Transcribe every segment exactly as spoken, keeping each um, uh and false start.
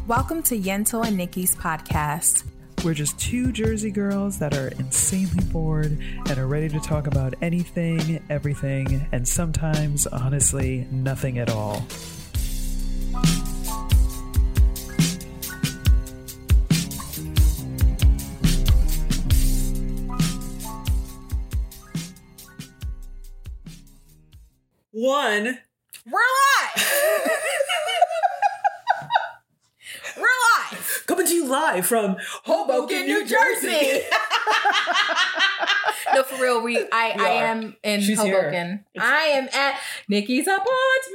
Welcome to Yento and Nikki's podcast. We're just two Jersey girls that are insanely bored and are ready to talk about anything, everything, and sometimes, honestly, nothing at all. One. We're live! We're live! Coming to you live from Hoboken, New Jersey. No, for real, we I, We I are. am in She's Hoboken. here. I am at Nikki's apartment.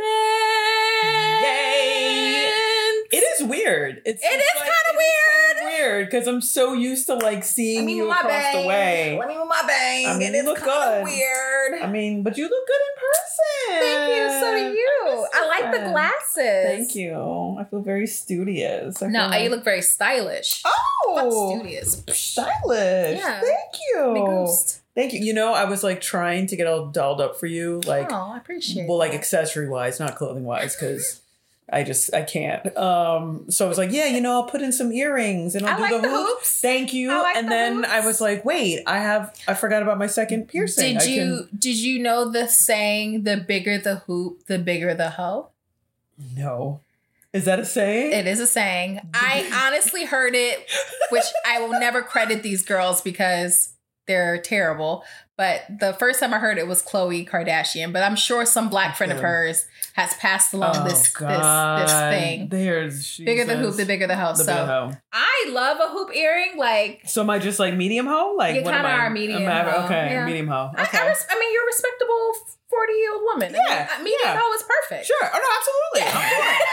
Yay! It is weird. It's, It it's is like- kinda it is kinda weird because I'm so used to like seeing Let me you move my across bang. the way. Let me move my bang. I mean, it you is look kinda good. weird. I mean, but you look good in person. Thank you. So do you. I like the friend. glasses. Thank you. I feel very studious. I No, feel you like- look very stylish. Oh, Fuck studious. stylish. Yeah. Thank you. Me ghost. Thank you. You know, I was like trying to get all dolled up for you, like, Oh, I appreciate well, like that. accessory wise, not clothing wise, because I just I can't. Um, so I was like, yeah, you know, I'll put in some earrings and I'll I do like the, the hoops. hoops. Thank you. I like and the then hoops. I was like, wait, I have I forgot about my second piercing. Did I you did you know the saying, the bigger the hoop, the bigger the hoe? Can, no. Is that a saying? It is a saying. I honestly heard it, which I will never credit these girls because they're terrible. But the first time I heard it was Khloe Kardashian. But I'm sure some black friend of hers has passed along Oh, this, this God. this thing. There's Bigger the hoop, Jesus. the bigger the hoe. The So big hoe. I love a hoop earring. Like So am I just like medium hoe? Like You what am kinda I? are medium am I- hoe, Okay, yeah. medium hoe. I, Okay. I, res- I mean, you're a respectable forty year old woman. Yeah, I mean, medium yeah. hoe is perfect. Sure. Oh no, absolutely. Of course.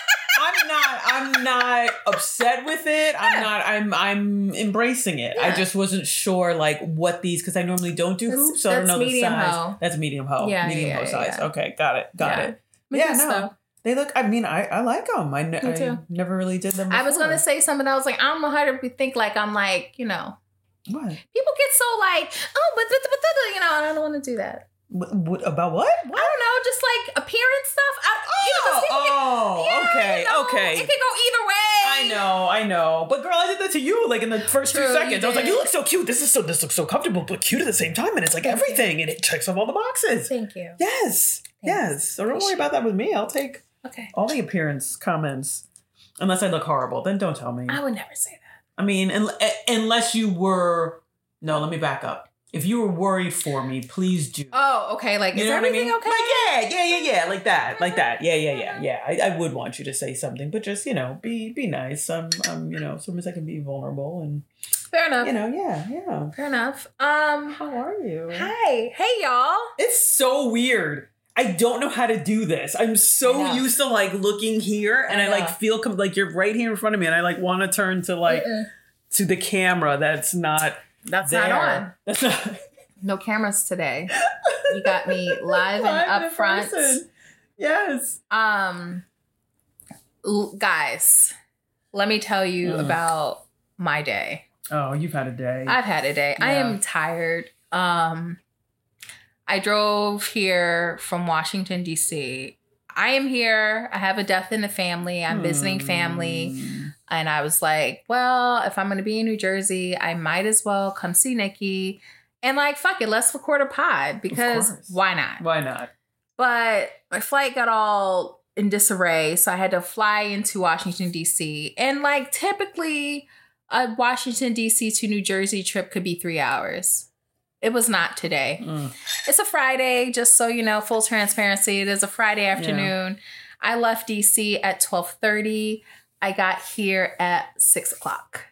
I'm not I'm not upset with it. I'm Yeah. not I'm I'm embracing it. I Yeah. just wasn't sure like what these because I normally don't do That's- hoops, so I don't that's know the medium size. hoe. That's medium hoe. Yeah, medium yeah, hoe yeah, size. yeah. Okay, got it. Got Yeah. it. Me Yeah, too, no. though. They look I mean, I, I like them. I, ne- Me I too. never really did them before. I was gonna say something. I was like, I don't know how to think. Like I'm like, you know, What? people get so like, oh, but but, but, but you know, and I don't want to do that. What, what about what? I don't know, just like appearance stuff. I, you know, 'cause people get- Oh, yeah, okay, you know, okay. It could go either way. I know, I know. But girl, I did that to you like in the first True, two you seconds. I was like, did. you look so cute. This is so this looks so comfortable, but cute at the same time. And it's like Thank you. everything. And it checks off all the boxes. Thank you. Yes. Yes. So don't worry about that with me. I'll take Okay. all the appearance comments. Unless I look horrible. Then don't tell me. I would never say that. I mean, un- unless you were no, let me back up. If you were worried for me, please do. Oh, okay. Like, You is know what I everything mean? okay? Like, yeah, yeah, yeah, yeah, like that, like that. Yeah, yeah, yeah, yeah. I, I would want you to say something, but just, you know, be be nice. I'm, I'm, you know, sometimes I can be vulnerable and, Fair enough. you know, yeah, yeah. Fair enough. Um. How are you? Hi. Hey, y'all. It's so weird. I don't know how to do this. I'm I so know. used to like looking here and I I, like know. feel com- like you're right here in front of me and I like want to turn to like Mm-mm. to the camera that's not That's there. not on. That's not No cameras today. You got me live, Live and in up front. person. Yes. Um, l- guys, let me tell you Mm. about my day. Oh, you've had a day. I've had a day. I Yeah. am tired. Um, I drove here from Washington, D C. I am here. I have a death in the family. I'm visiting family. Hmm. And I was like, well, if I'm going to be in New Jersey, I might as well come see Nikki. And like, fuck it, let's record a pod because course. why not? Why not? But my flight got all in disarray. So I had to fly into Washington, D C. And like, typically, a Washington, D C to New Jersey trip could be three hours. It was not today. Mm. It's a Friday, just so you know, full transparency. It is a Friday afternoon. I left D C at twelve thirty. I got here at six o'clock.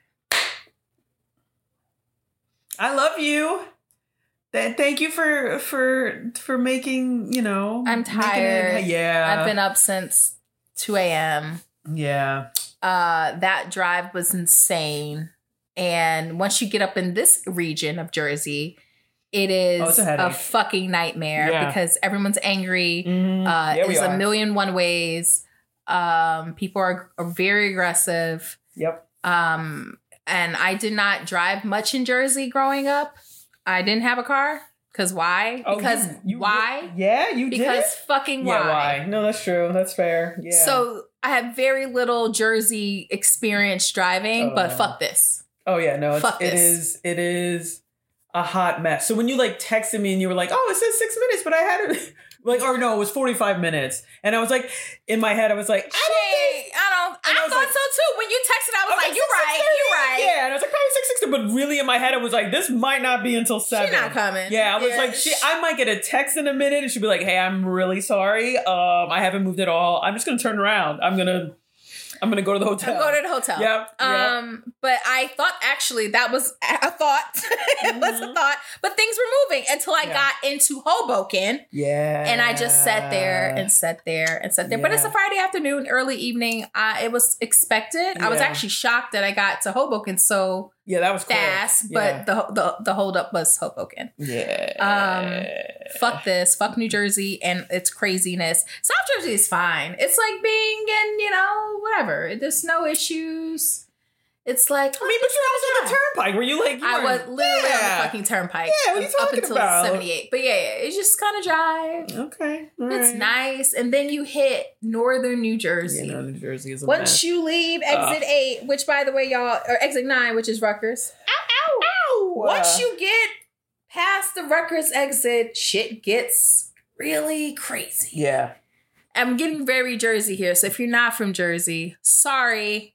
I love you. Th- Thank you for for for making, you know. I'm making it- tired. yeah. I've been up since two a.m. Yeah. Uh, that drive was insane. And once you get up in this region of Jersey, it is Oh, it's a a, headache. fucking nightmare Yeah. because everyone's angry. Mhm. Uh, Yeah, we there's a are. million one ways. Um, people are, are very aggressive. Yep. Um, and I did not drive much in Jersey growing up. I didn't have a car. Because why? Oh, Because you- you- why? Yeah, you did. Because fucking why? Yeah, why? No, that's true. That's fair. Yeah. So I have very little Jersey experience driving, Oh. but fuck this. Oh yeah, no, it's, Fuck it this. is it is a hot mess. So when you like texted me and you were like, "Oh, it says six minutes," but I had it like, or no, it was forty-five minutes, and I was like, in my head, I was like, I don't think. Shit, I don't. And I, I was thought like- so too. When you texted, I was Okay, like, "You're right. six You're right." Yeah, and I was like, probably six sixty, but really in my head, I was like, this might not be until seven. She not coming. Yeah, I was Yeah. like, she, I might get a text in a minute, and she'll be like, "Hey, I'm really sorry. Um, I haven't moved at all. I'm just gonna turn around. I'm gonna, I'm gonna go to the hotel. Go to the hotel. Yep, yep. Um, but I thought actually that was a thought. It was a Mhm. thought. But things were moving until I Yeah. got into Hoboken. Yeah, And I just sat there and sat there and sat there. But it's a Yeah. Friday afternoon, early evening. Uh, it was expected. I was Yeah. actually shocked that I got to Hoboken so yeah, that was quick. fast. Yeah. But the the the holdup was Hoboken. yeah, Um, Fuck this. Fuck New Jersey and its craziness. South Jersey is fine. It's like being in, you know, whatever. There's no issues. It's like, I mean, but you're also on the turnpike. Were you like? You I was weren't- literally on Yeah. the fucking turnpike. Yeah, what are you up talking until about? seventy-eight. But yeah, yeah, it's just kind of drive. Okay, all It's right. nice. And then you hit northern New Jersey. You know, New Jersey is a Once mess. you leave exit Ugh. eight, which by the way, y'all, or exit nine, which is Rutgers. Ow, ow. Ow! Once you get past the Rutgers exit, shit gets really crazy. yeah. I'm getting very Jersey here. So if you're not from Jersey, sorry.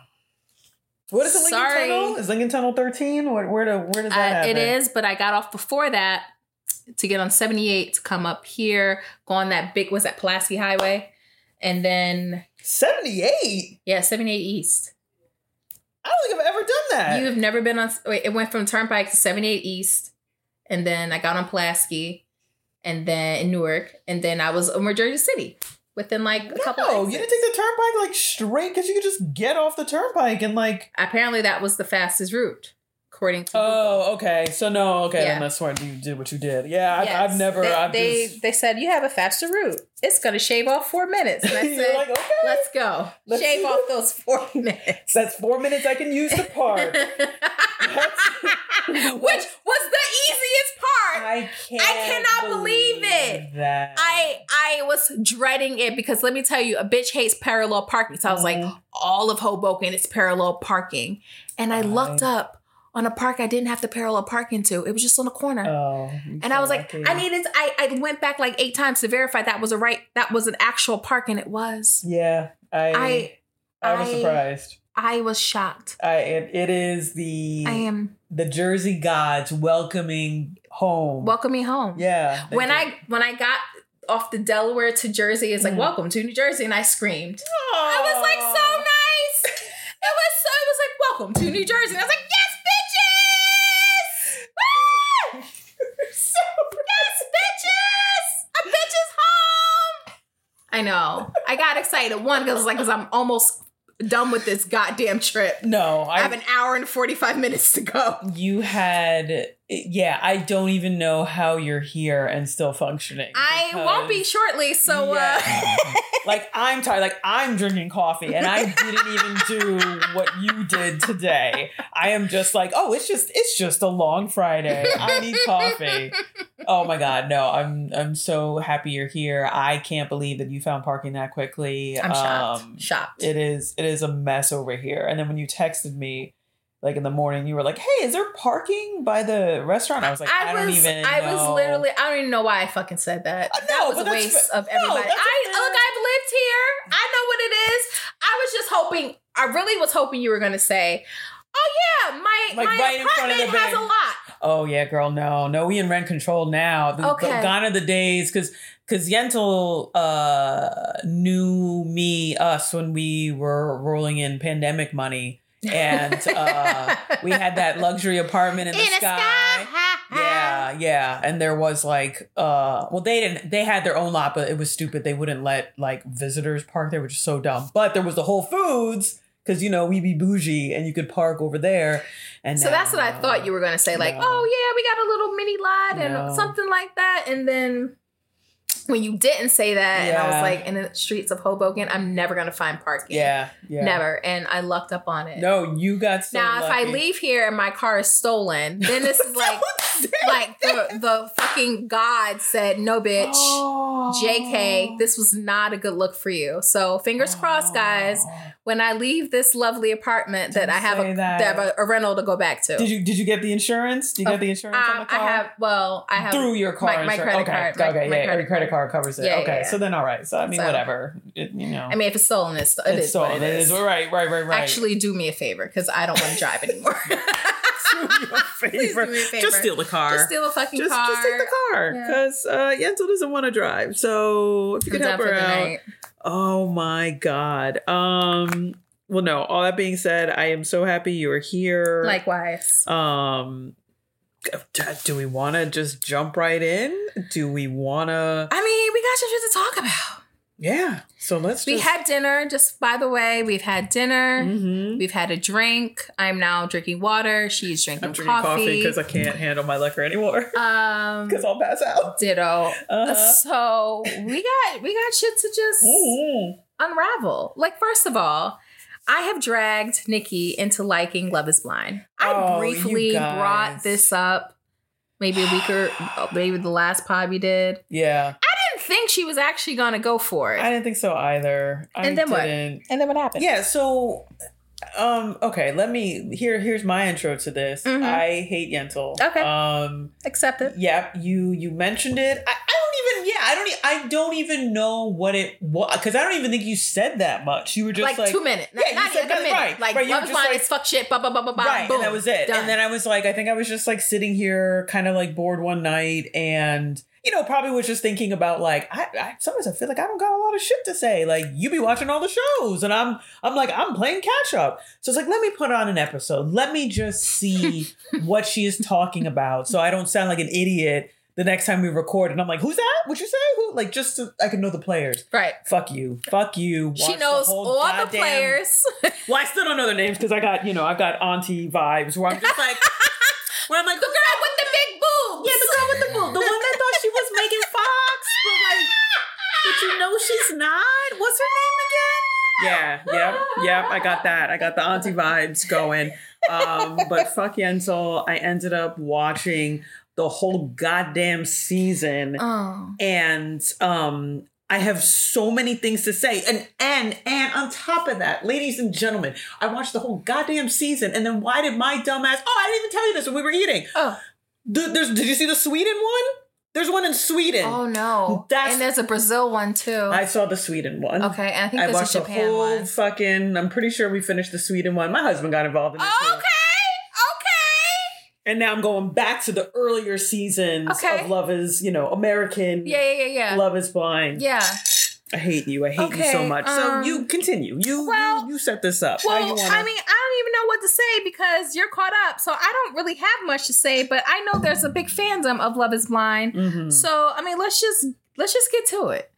What is it, Lincoln Sorry. Tunnel? Is Lincoln Tunnel thirteen? Where, where, do, where does that Uh, happen? it is, but I got off before that to get on seventy-eight to come up here, go on that big, was that Pulaski Highway? And then, seventy-eight? yeah, seventy-eight East. I don't think I've ever done that. You have never been on, wait, it went from Turnpike to seventy-eight East. And then I got on Pulaski and then in Newark. And then I was over Jersey City within like a couple No, of you didn't take the turnpike like straight because you could just get off the turnpike and like. Apparently that was the fastest route, according to Google. Oh, okay. So no, okay, Yeah. then that's why you did what you did. Yeah, I've, Yes. I've never. They, I've they, just. they said you have a faster route. It's going to shave off four minutes. And I You're said, like, okay. let's go. Let's shave do off it. those four minutes. That's four minutes I can use to park. Which was the easiest part. I can't. I cannot believe it. That I I was dreading it because let me tell you, a bitch hates parallel parking. So I was like, Mhm. all of Hoboken is parallel parking. And I looked I- up on a park I didn't have to parallel park into. It was just on the corner. Oh, you're And so I was like, lucky. I needed, I, I went back like eight times to verify that was a right, that was an actual park, and it was. Yeah, I. I, I was I- surprised. I was shocked. I it, it is the I am the Jersey gods welcoming home. welcome me home. Yeah. they When did. I when I got off the Delaware to Jersey, it's like Mm. welcome to New Jersey, and I screamed. I was like so nice. It was so. It was like welcome to New Jersey, and I was like yes, bitches. Woo! Yes, bitches. A bitch is home. I know. I got excited. One because like because I'm almost done with this goddamn trip. No, I, I have an hour and forty-five minutes to go. you had yeah, I don't even know how you're here and still functioning. I won't be because- shortly, so Yeah. uh Like I'm tired. Like I'm drinking coffee, and I didn't even do what you did today. I am just like, oh, it's just it's just a long Friday. I need coffee. Oh my god, no! I'm I'm so happy you're here. I can't believe that you found parking that quickly. I'm shocked. Um, shocked. It is it is a mess over here. And then when you texted me, like in the morning, you were like, "Hey, is there parking by the restaurant?" I was like, "I, I don't was, even." I know. was literally, I don't even know why I fucking said that. Uh, that no, was but a that's waste fa- of no, everybody. that's I okay. look, I've lived here. I know what it is. I was just hoping, I really was hoping you were going to say, oh yeah, my, Like my right in front of apartment the has bank. a lot. Oh yeah, girl, no, no, we in rent control now. The, Okay. the, gone are the days because because Yentl uh, knew me us when we were rolling in pandemic money, and uh, we had that luxury apartment in the In the sky. sky. Yeah, yeah, and there was like, uh, well, they didn't. They had their own lot, but it was stupid. They wouldn't let like visitors park there, which is so dumb. But there was the Whole Foods. Because, you know, we be bougie and you could park over there. And So that's what I thought you were going to say. Like, No. oh yeah, we got a little mini lot and No. something like that. And then when you didn't say that, and I was Yeah. like, in the streets of Hoboken, I'm never going to find parking. Yeah, yeah. Never. And I lucked up on it. No, you got so Now, if I lucky. leave here and my car is stolen, then this is like, Don't Like the the fucking God said, no, bitch. Oh. J K, this was not a good look for you. So fingers crossed, guys. When I leave this lovely apartment, that Don't I have a, say that. that I have a, a rental to go back to. Did you did you get the insurance? Did you Oh, get the insurance on the Um, car? I have. Well, I have Through your car my, my insurance. credit okay. card. Okay, my, yeah, my your credit credit card covers it. Yeah, okay, yeah, yeah. so then all right. So I mean, So- whatever. It, you know, I mean, if it's stolen, it's, it it's is stolen. what it is. Right, right, right, right. Actually, do me a favor because I don't want to drive anymore. do me a Please favor. do me a favor. Just steal the car. Just steal a fucking just, car. just take the car Yeah. because uh, Yentl doesn't want to drive. So if you I'm could help down her for the out. night. Oh my God. Um. Well, no. All that being said, I am so happy you are here. Likewise. Um. Do we want to just jump right in? Do we want to? I mean, we got some shit to talk about. Yeah. So let's. We just... had dinner. Just by the way, we've had dinner. Mm-hmm. We've had a drink. I'm now drinking water. She's drinking, I'm drinking coffee because I can't handle my liquor anymore. Um, Because I'll pass out. ditto. Uh-huh. So we got we got shit to just Mm-hmm. unravel. Like, first of all, I have dragged Nikki into liking Love Is Blind. I Oh, briefly you guys. brought this up maybe a week or maybe the last pod we did. Yeah. I didn't think she was actually gonna go for it. I didn't think so either. I And then what? didn't. and then what happened? Yeah, so um okay, let me here here's my intro to this. Mhm. I hate Yentl. Okay. Um Accept it. yep, you you mentioned it. I, I don't even yeah, I don't e- I don't even know what it was cuz I don't even think you said that much. You were just Like, like, two minutes. Yeah, Not, you not said even a that, minute. right, Like, right, you were Love Is just Blind like- is fuck shit. Blah, blah, blah, blah, blah. right, Boom. and that was it. Done. And then I was like, I think I was just like sitting here kind of like bored one night and you know, probably was just thinking about like, I, I sometimes I feel like I don't got a lot of shit to say. Like, you be watching all the shows, and I'm, I'm like, I'm playing catch up. So it's like, let me put on an episode. Let me just see what she is talking about, so I don't sound like an idiot the next time we record. And I'm like, who's that? What you say? Who? Like, just so I can know the players. Right. Fuck you. Fuck you. She Watch the knows whole all the goddamn- players. Well, I still don't know their names because I got, you know, I've got auntie vibes where I'm just like, where I'm like, The girl with the big boobs. yeah, the girl with the boob, the one that thought she was Megan Fox, but like, but you know she's not. What's her name again? Yeah, yep, yep. I got that. I got the auntie vibes going. Um, but fuck Yentl, I ended up watching the whole goddamn season, Oh. and um. I have so many things to say. And and and on top of that, ladies and gentlemen, I watched the whole goddamn season. And then why did my dumb ass... Oh, I didn't even tell you this when we were eating. Oh. Th- There's, did you see the Sweden one? There's one in Sweden. Oh, no. That's- and there's a Brazil one, too. I saw the Sweden one. okay, and I think I there's watched a the Japan whole one. fucking... I'm pretty sure we finished the Sweden one. My husband got involved in it too. Okay. Okay. And now I'm going back to the earlier seasons Okay. of Love Is, you know, American. Yeah, yeah, yeah, yeah. Love Is Blind. Yeah. I hate you. I hate you so Okay, much. So um, you continue. You, well- you you set this up. How Well, you wanna... I mean, I don't even know what to say because you're caught up. So I don't really have much to say, but I know there's a big fandom of Love Is Blind. Mhm. So, I mean, let's just let's just get to it.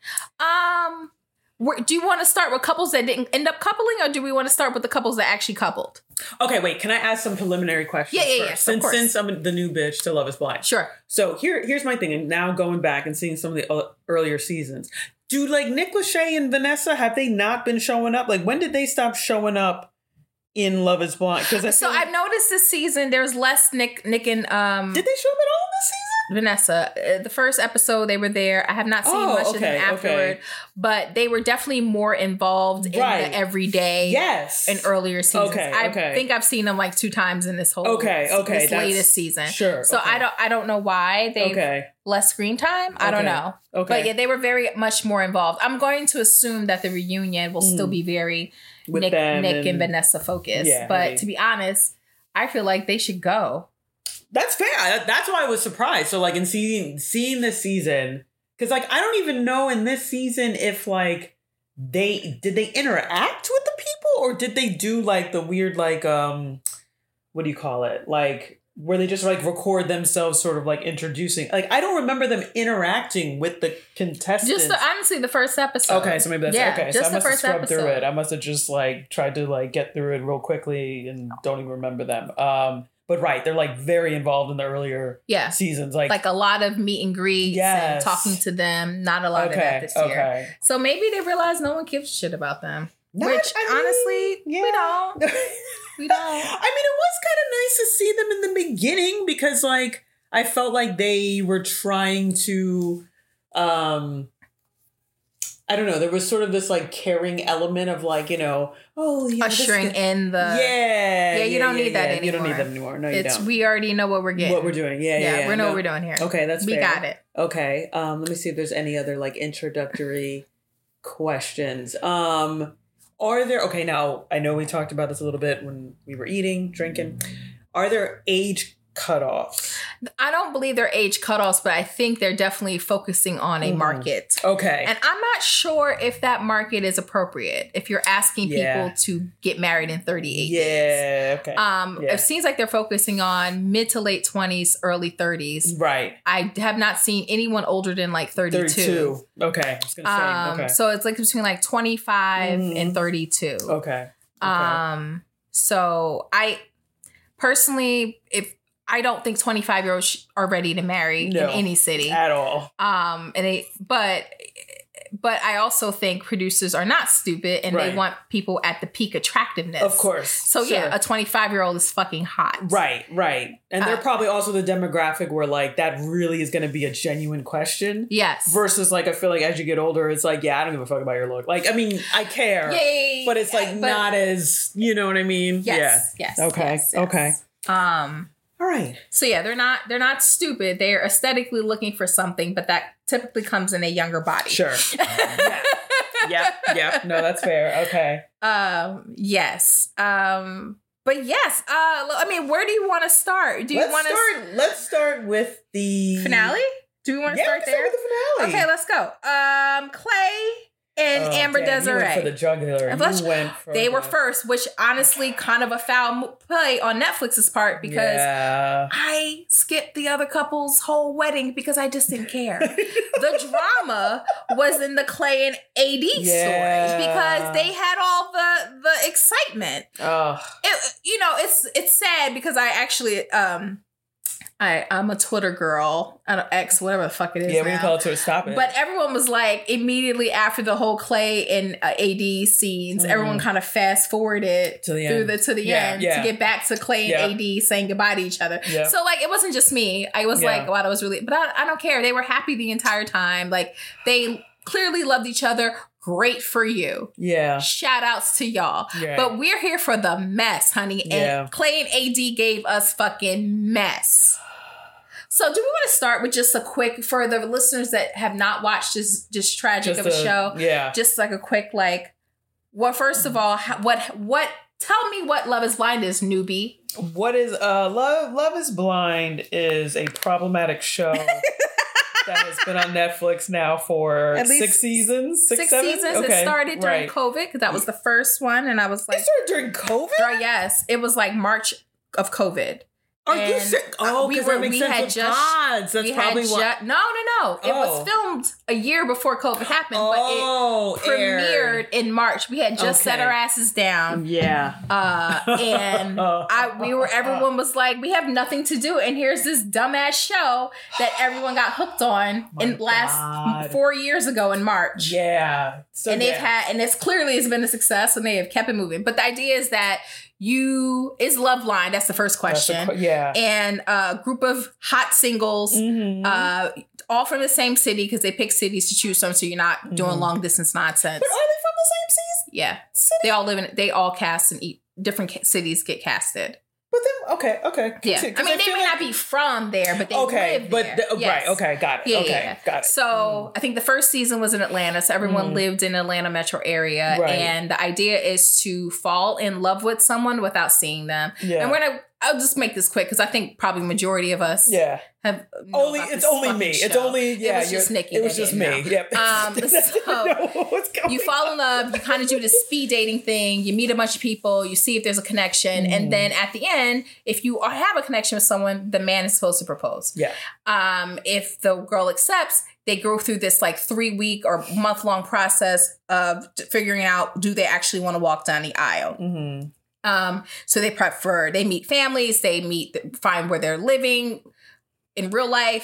Um where, do you want to start with couples that didn't end up coupling, or do we want to start with the couples that actually coupled? Okay, wait. Can I ask some preliminary questions? Yeah, yeah, first? yeah, of Since course. since I'm the new bitch to Love Is Blind. Sure. So here here's my thing. And now going back and seeing some of the uh, earlier seasons, do like Nick Lachey and Vanessa, have they not been showing up? Like, when did they stop showing up in Love Is Blind? Because So I've noticed this season there's less Nick Nick and um did they show up at all this season? Vanessa. Uh, The first episode they were there. I have not seen Oh, much of okay, them afterward, okay. but they were definitely more involved in Right. the everyday Yes. in earlier seasons. Okay, I okay. think I've seen them like two times in this whole Okay, okay, this that's- latest season. Sure. So okay. I don't I don't know why they Okay. less screen time. I don't Okay, know. Okay. But yeah, they were very much more involved. I'm going to assume that the reunion will still Mm. be very With Nick them Nick and, and- Vanessa focused. Yeah, but right. to be honest, I feel like they should go. That's fair. I- That's why I was surprised. So like in seeing seeing this season, because like I don't even know in this season if like they did they interact with the people or did they do like the weird like um what do you call it like where they just like record themselves sort of like introducing like I don't remember them interacting with the contestants. Just the, honestly, the first episode. Okay, so maybe that's Yeah, okay. So just I the must have first scrubbed through episode. it. I must have just like tried to like get through it real quickly and don't even remember them. Um, but right, they're like very involved in the earlier Yeah. seasons. Like, Like a lot of meet and greets Yes. and talking to them. Not a lot of that okay, this year. okay. So maybe they realize no one gives a shit about them. Not- Which I mean, honestly, yeah. we don't. We don't. I mean, it was kind of nice to see them in the beginning because, like, I felt like they were trying to, um, I don't know. There was sort of this like caring element of like, you know, oh, yeah, ushering this in the yeah, yeah. You yeah, don't yeah, need that yeah. anymore. You don't need that anymore. No, you it's don't. we already know what we're getting. What we're doing. Yeah, yeah. yeah, yeah. we know no. what we're doing here. Okay, that's we fair. got it. Okay. Um, let me see if there's any other like introductory questions. Um, are there? Okay, now I know we talked about this a little bit when we were eating, drinking. Are there age cutoffs? I don't believe they're age cutoffs, but I think they're definitely focusing on a Mhm. market. Okay. And I'm not sure if that market is appropriate if you're asking Yeah. people to get married in thirty-eight days. Yeah. Okay. Um, Yeah. It seems like they're focusing on mid to late twenties, early thirties. Right. I have not seen anyone older than like thirty-two. thirty-two. Okay. I was gonna say. Um, okay. So it's like between like twenty-five Mhm. and thirty-two. Okay. Okay. Um, so I personally, if I don't think twenty-five year olds are ready to marry No. in any city. At all. Um, and they, but, but I also think producers are not stupid and Right. they want people at the peak attractiveness. Of course. So Sure. yeah, a twenty-five year old is fucking hot. Right, right. And they're Uh, probably also the demographic where like that really is going to be a genuine question. Yes. Versus like I feel like as you get older, it's like, yeah, I don't give a fuck about your look. Like, I mean, I care. Yay. But it's like But- not as, you know what I mean? Yes. Yes. Yeah. Okay. yes, yes. Okay. Um. All right. So yeah, they're not they're not stupid. They're aesthetically looking for something, but that typically comes in a younger body. Sure. yeah. Yep. Yep. No, that's fair. Okay. Um. Yes. Um. But yes. Uh. I mean, where do you want to start? Do you let's want to start. Let's start with the finale? Do we want to Yeah, start we can there? start with the finale. Okay, let's go. Um. Clay and Oh, Amber damn, Desiree. You went for the jugular. I thought You went for They were the- first, which honestly kind of a foul mo- play on Netflix's part because Yeah. I skipped the other couple's whole wedding because I just didn't care. The drama was in the Clay and A D Yeah. story because they had all the the excitement. Oh. It, you know, it's it's sad because I actually um I I'm a Twitter girl, I don't X whatever the fuck it is Yeah, we now. can call it to stop it. But everyone was like, immediately after the whole Clay and uh, A D scenes, Mhm. everyone kind of fast forwarded To the through end. the to the Yeah, end yeah. to get back to Clay and Yeah. A D saying goodbye to each other. Yeah. So like, it wasn't just me. I was Yeah. like, wow, that was really. But I, I don't care. They were happy the entire time. Like they clearly loved each other. Great for you. yeah. Shout outs to y'all. Yeah. But we're here for the mess, honey. And Yeah. Clay and A D gave us fucking mess. So do we want to start with just a quick, for the listeners that have not watched this just tragic Just of a, a- show, Yeah. just like a quick like, well, first of all, how, what, what, tell me what Love is Blind is, newbie. What is uh Love Love is Blind is a problematic show that has been on Netflix now for At least six seasons. Six, Six seven? seasons. Okay. It started during right. COVID because that was the first one. And I was like, It started during COVID? girl, yes, it was like March of COVID. Are you And, sick? uh, Oh, we because were- that makes we sense had with just- pods. That's we had probably ju- why. no, no, no. It Oh. was filmed a year before COVID happened, Oh, but it premiered in March. We had just set Okay. our asses down. Yeah. Uh, and I, we were, everyone was like, we have nothing to do. And here's this dumbass show that everyone got hooked on My in last God. four years ago in March. Yeah. So and they've yeah. had, and it's clearly has been a success and they have kept it moving. But the idea is that you, is Love Blind? That's the first That's a question. que- yeah. And a group of hot singles, Mhm. uh, all from the same city because they pick cities to choose from, so you're not doing Mhm. long distance nonsense. But are they from the same season? Yeah, City? they all live in. They all cast in eat, different ca- cities get casted. But then, okay, okay. Yeah, Continue, I 'cause mean they feel may like- not be from there, but they okay, live but there. the- Yes. right, okay, got it. Yeah, okay, yeah, yeah. got it. So I think the first season was in Atlanta, so everyone Mm. lived in Atlanta metro area, Right. and the idea is to fall in love with someone without seeing them. yeah, And we're gonna. I'll just make this quick because I think probably majority of us yeah. have know Only about it's this only fucking me. It's show. only yeah. It was just you're- Nikki. It was that just didn't me. know. Yep. Um, so know what's going you fall in love, you kind of do the speed dating thing, you meet a bunch of people, you see if there's a connection, Mm. and then at the end, if you are- have a connection with someone, the man is supposed to propose. Yeah. Um, if the girl accepts, they go through this like three week or month long process of figuring out do they actually want to walk down the aisle. Mm-hmm. Um, so they prep for, they meet families, they meet, find where they're living in real life.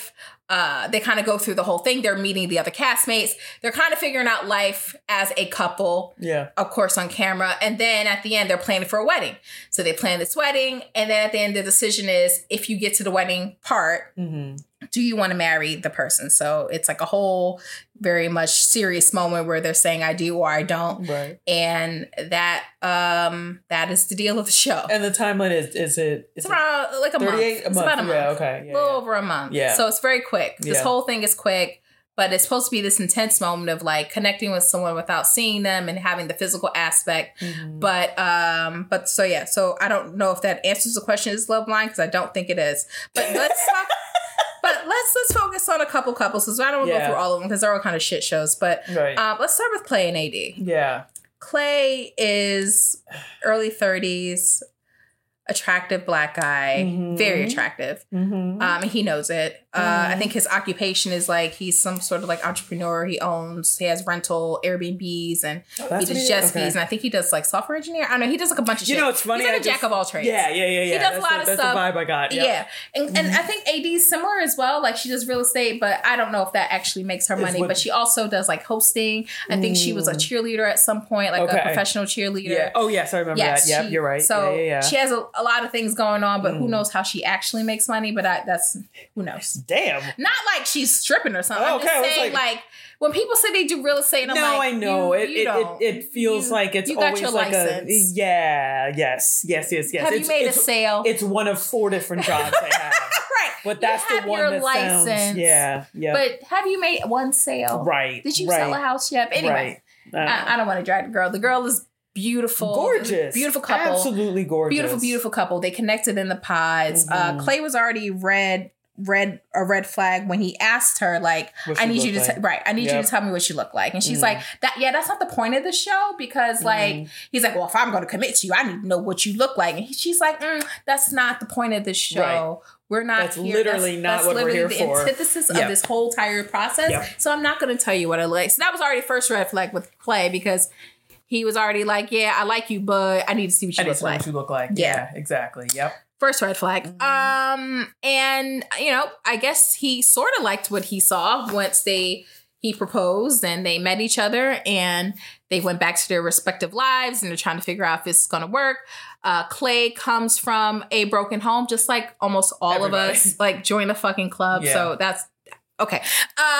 uh, they kind of go through the whole thing. They're meeting the other castmates. They're kind of figuring out life as a couple. Yeah. Of course, on camera. And then at the end, they're planning for a wedding. So they plan this wedding. And then at the end, the decision is, if you get to the wedding part, mm-hmm. do you want to marry the person? So it's like a whole very much serious moment where they're saying I do or I don't. Right. And that um that is the deal of the show. And the timeline is is it is it's around like a month. A it's month. about a month. Yeah, okay. Yeah, a little yeah. over a month. Yeah. So it's very quick. This yeah. whole thing is quick, but it's supposed to be this intense moment of like connecting with someone without seeing them and having the physical aspect. Mm-hmm. But um but so yeah, so I don't know if that answers the question, is Love Blind, because I don't think it is. But let's talk But let's let's focus on a couple couples, because I don't want to yeah. go through all of them because they're all kind of shit shows. But right. um, let's start with Clay and A D. Yeah. Clay is early thirties, attractive black guy, mm-hmm. very attractive. Mm-hmm. Um, and he knows it. Uh, mm-hmm. I think his occupation is like he's some sort of like entrepreneur. He owns, he has rental Airbnbs, and oh, he does jet skis. Okay. And I think he does like software engineer. I don't know. He does like a bunch of you shit. You know, it's funny. He's like I a just, jack of all trades. Yeah, yeah, yeah, yeah. He does that's a lot the, of that's stuff. That's the vibe I got. Yep. Yeah. And, mm-hmm. and I think A D is similar as well. Like she does real estate, but I don't know if that actually makes her money. What, but she also does like hosting. I think mm. she was a cheerleader at some point, like okay. a professional cheerleader. Yeah. Oh, yes. I remember yes, that. Yep, she, you're right. So yeah, yeah, yeah. she has a, a lot of things going on, but mm. who knows how she actually makes money. But I, that's, who knows? Damn. Not like she's stripping or something. Oh, I'm just okay. saying like, like when people say they do real estate, and I'm no, like, I know. You, it, you it, don't. it it feels you, like it's you got always your like license. a yeah, yes, yes, yes, yes. Have it's, you made it's, a sale? It's one of four different jobs I have. Right. But that's you the have one your that license, sounds yeah, yeah. But have you made one sale? Right. Did you right. sell a house yet? Anyway, right. uh, I, I don't want to drag the girl. The girl is beautiful, gorgeous, beautiful couple, absolutely gorgeous, beautiful, beautiful couple. They connected in the pods. Mm-hmm. Uh, Clay was already red. red a red flag when he asked her like I need you to like. t- right I need yep. you to tell me what you look like, and she's mm. like that yeah that's not the point of the show, because like mm. he's like, well, if I'm going to commit to you, I need to know what you look like, and he, she's like mm, that's not the point of the show, right. We're not that's here. literally that's, not that's what literally we're here the for. Antithesis yep. of this whole entire process, yep. So I'm not going to tell you what I like. So that was already first red flag with Clay, because he was already like, yeah, I like you, but I need to see what you I look need to like. What you look like. Yeah, yeah, exactly. Yep. First red flag. Mm-hmm. Um, and you know, I guess he sort of liked what he saw once they he proposed and they met each other, and they went back to their respective lives, and they're trying to figure out if this is going to work. Uh, Clay comes from a broken home, just like almost all Everybody. of us. Like join the fucking club. Yeah. So that's okay. Um,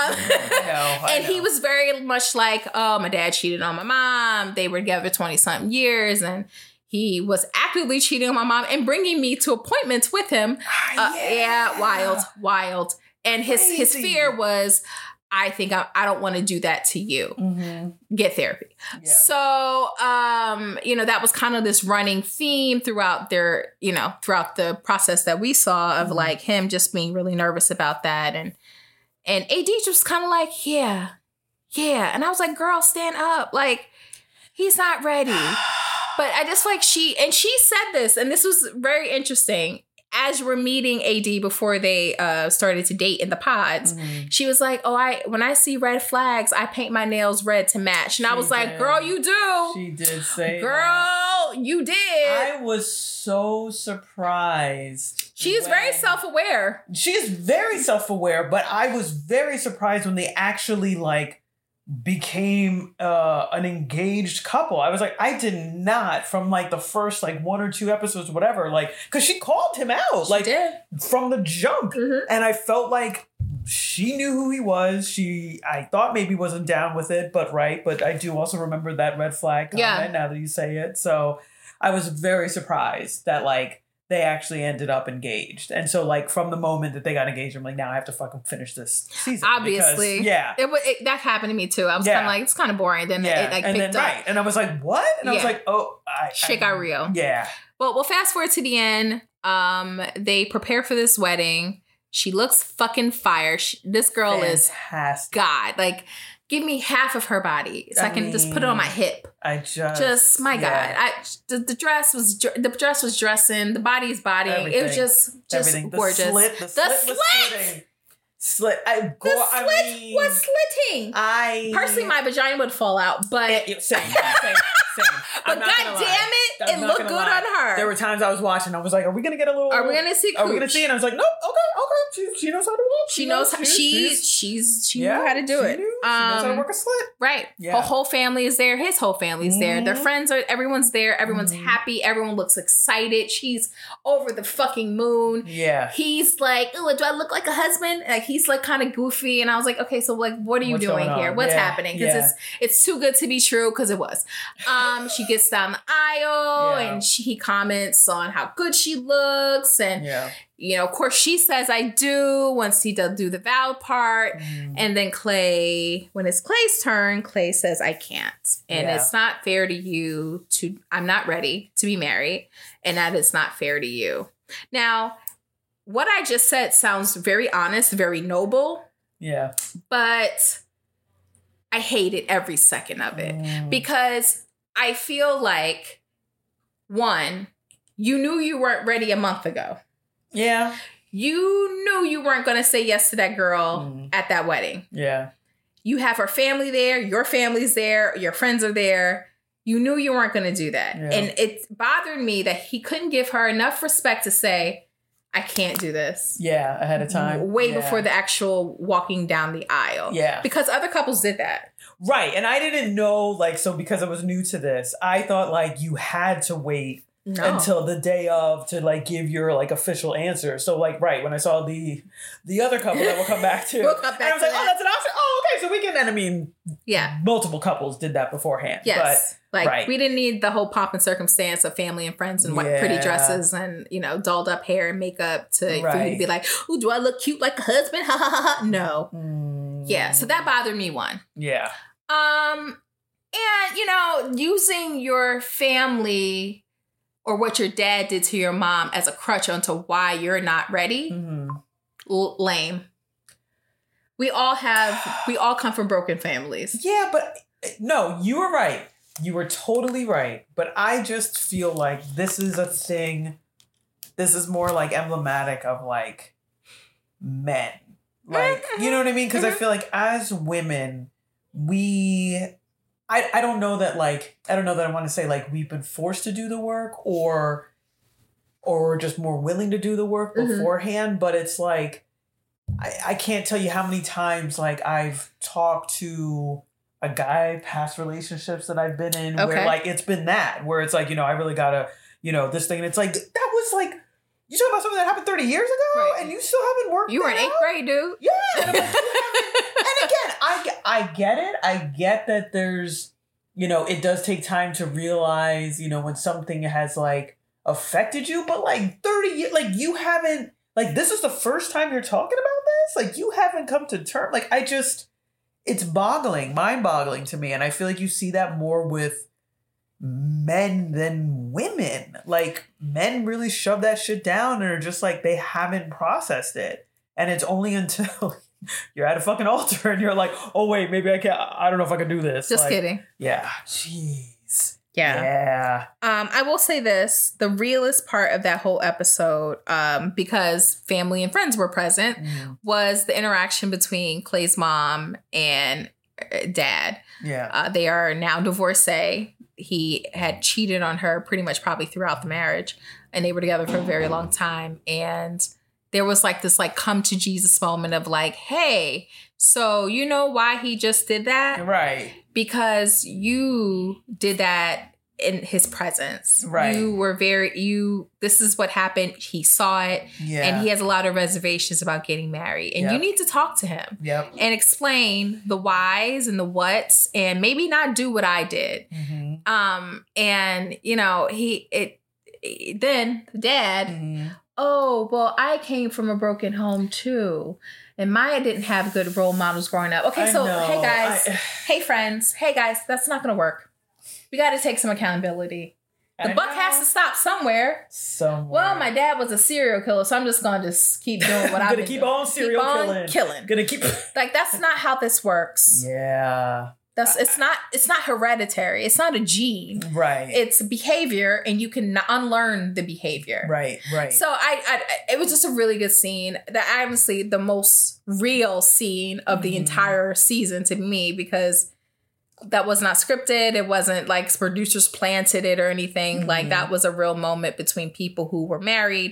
I know, I and know. he was very much like, oh, my dad cheated on my mom. They were together twenty something years, and he was actively cheating on my mom and bringing me to appointments with him. Uh, yeah. yeah, wild, wild. And his Crazy. his fear was, I think I, I don't want to do that to you. Mm-hmm. Get therapy. Yeah. So, um, you know, that was kind of this running theme throughout their, you know, throughout the process that we saw of mm-hmm. like him just being really nervous about that. And, and A D just kind of like, yeah, yeah. And I was like, girl, stand up. Like, he's not ready. But I just like she, and she said this, and this was very interesting. As we're meeting A D before they uh, started to date in the pods, mm-hmm. she was like, oh, I when I see red flags, I paint my nails red to match. And she I was did. like, girl, you do. She did say Girl, that. you did. I was so surprised. She's very self-aware. She is very self-aware, but I was very surprised when they actually like became uh an engaged couple. I was like, I did not from like the first like one or two episodes, whatever, like because she called him out she like did. from the jump, mm-hmm. and I felt like she knew who he was. She I thought maybe wasn't down with it, but right. But I do also remember that red flag comment yeah. now that you say it. So I was very surprised that like they actually ended up engaged. And so, like, from the moment that they got engaged, I'm like, now I have to fucking finish this season. Obviously. Because, yeah. It, it That happened to me, too. I was yeah. kind of like, it's kind of boring. Then yeah. it, like, and picked then, up. Right. And I was like, what? And yeah. I was like, oh. I, Shit got real. Yeah. Well, we'll fast forward to the end. Um, They prepare for this wedding. She looks fucking fire. She, this girl Fantastic. is God. Like, give me half of her body so I, I can mean, just put it on my hip. I just, just my yeah. God. I the, the dress was the dress was dressing. The body's body. Everything. It was just just Everything. The gorgeous. Slit, the, the slit, slit. Was slitting. Slit. I, go, the slit I mean, was slitting. I personally, my vagina would fall out, but it, it, same, same, same. But God damn it, I'm it looked good lie. on her. There were times I was watching. I was like, "Are we gonna get a little? Are we gonna see? Are we gonna see?" And I was like, "Nope. Okay, okay." She, she knows how to walk. She, she knows, knows she, she's, she's, she yeah, knew how to do she it. Knew. She um, knows how to work a slit. Right. Yeah. Her whole family is there. His whole family is mm-hmm. there. Their friends are, everyone's there. Everyone's mm-hmm. happy. Everyone looks excited. She's over the fucking moon. Yeah. He's like, oh, do I look like a husband? Like, he's like kind of goofy. And I was like, okay, so like, what are you What's doing here? What's yeah. happening? Because yeah. it's, it's too good to be true. Because it was. Um, she gets down the aisle yeah. and she, he comments on how good she looks. And, yeah. you know, of course, she says, I do, once he does do the vow part. Mm. And then Clay, when it's Clay's turn, Clay says, I can't. And yeah. it's not fair to you to, I'm not ready to be married. And that is not fair to you. Now, what I just said sounds very honest, very noble. Yeah. But I hated every second of it. Mm. Because I feel like, one, you knew you weren't ready a month ago. Yeah. You knew you weren't going to say yes to that girl mm. at that wedding. Yeah. You have her family there. Your family's there. Your friends are there. You knew you weren't going to do that. Yeah. And it bothered me that he couldn't give her enough respect to say, I can't do this. Yeah, ahead of time. Way yeah. before the actual walking down the aisle. Yeah. Because other couples did that. Right. And I didn't know, like, so because I was new to this, I thought, like, you had to wait No. until the day of to like give your like official answer. So like right when I saw the the other couple that we'll come back to, we'll come back and I was to like, that. oh, that's an option. Oh, okay, so we can. And I mean, yeah, multiple couples did that beforehand. Yes, but, like right. we didn't need the whole pomp and circumstance of family and friends and yeah. pretty dresses and you know dolled up hair and makeup to right. for you to be like, oh, do I look cute like a husband? Ha ha ha ha. No, mm. yeah. So that bothered me. One, yeah. Um, and you know, using your family or what your dad did to your mom as a crutch onto why you're not ready, mm-hmm. L- lame. We all have, we all come from broken families. Yeah, but no, you were right. You were totally right. But I just feel like this is a thing, this is more like emblematic of like men. Like, you know what I mean? Because mm-hmm. I feel like as women, we... I, I don't know that like I don't know that I want to say like we've been forced to do the work or or we're just more willing to do the work mm-hmm. beforehand, but it's like I, I can't tell you how many times like I've talked to a guy past relationships that I've been in okay. where like it's been that where it's like, you know, I really gotta, you know, this thing and it's like that was like you talking about something that happened thirty years ago right. and you still haven't worked. You were in eighth out? grade, dude. Yeah. And, I'm like, and again, I, I get it. I get that there's, you know, it does take time to realize, you know, when something has like affected you, but like thirty years, like you haven't, like this is the first time you're talking about this? Like you haven't come to terms. Like I just, it's boggling, mind boggling to me. And I feel like you see that more with men than women. Like men really shove that shit down and are just like they haven't processed it. And it's only until you're at a fucking altar and you're like, oh wait, maybe I can't, I don't know if I can do this. Just like, kidding. Yeah. Jeez. Yeah. Yeah. Um, I will say this, the realest part of that whole episode, um, because family and friends were present, mm. was the interaction between Clay's mom and dad. Yeah. Uh, they are now divorcee. He had cheated on her pretty much probably throughout the marriage, and they were together for a very long time. And there was like this like come to Jesus moment of like, hey, so you know why he just did that? Right. Because you did that in his presence. Right. You were very, you, this is what happened. He saw it. Yeah. And he has a lot of reservations about getting married. And yep. you need to talk to him. Yep. And explain the whys and the whats and maybe not do what I did. Mm-hmm. Um, and, you know, he, it, it then the dad, mm-hmm. oh, well, I came from a broken home too. And Maya didn't have good role models growing up. Okay, I so know. hey guys, I... hey friends, hey guys, that's not going to work. We got to take some accountability. The I buck know. has to stop somewhere. Somewhere. Well, my dad was a serial killer, so I'm just going to just keep doing what I'm gonna keep doing. on serial keep on killing. killing. Gonna keep like that's not how this works. Yeah. That's it's not it's not hereditary. It's not a gene. Right. It's behavior, and you can unlearn the behavior. Right. Right. So I, I it was just a really good scene. That honestly the most real scene of the mm. entire season to me, because that was not scripted. It wasn't like producers planted it or anything. Mm. Like that was a real moment between people who were married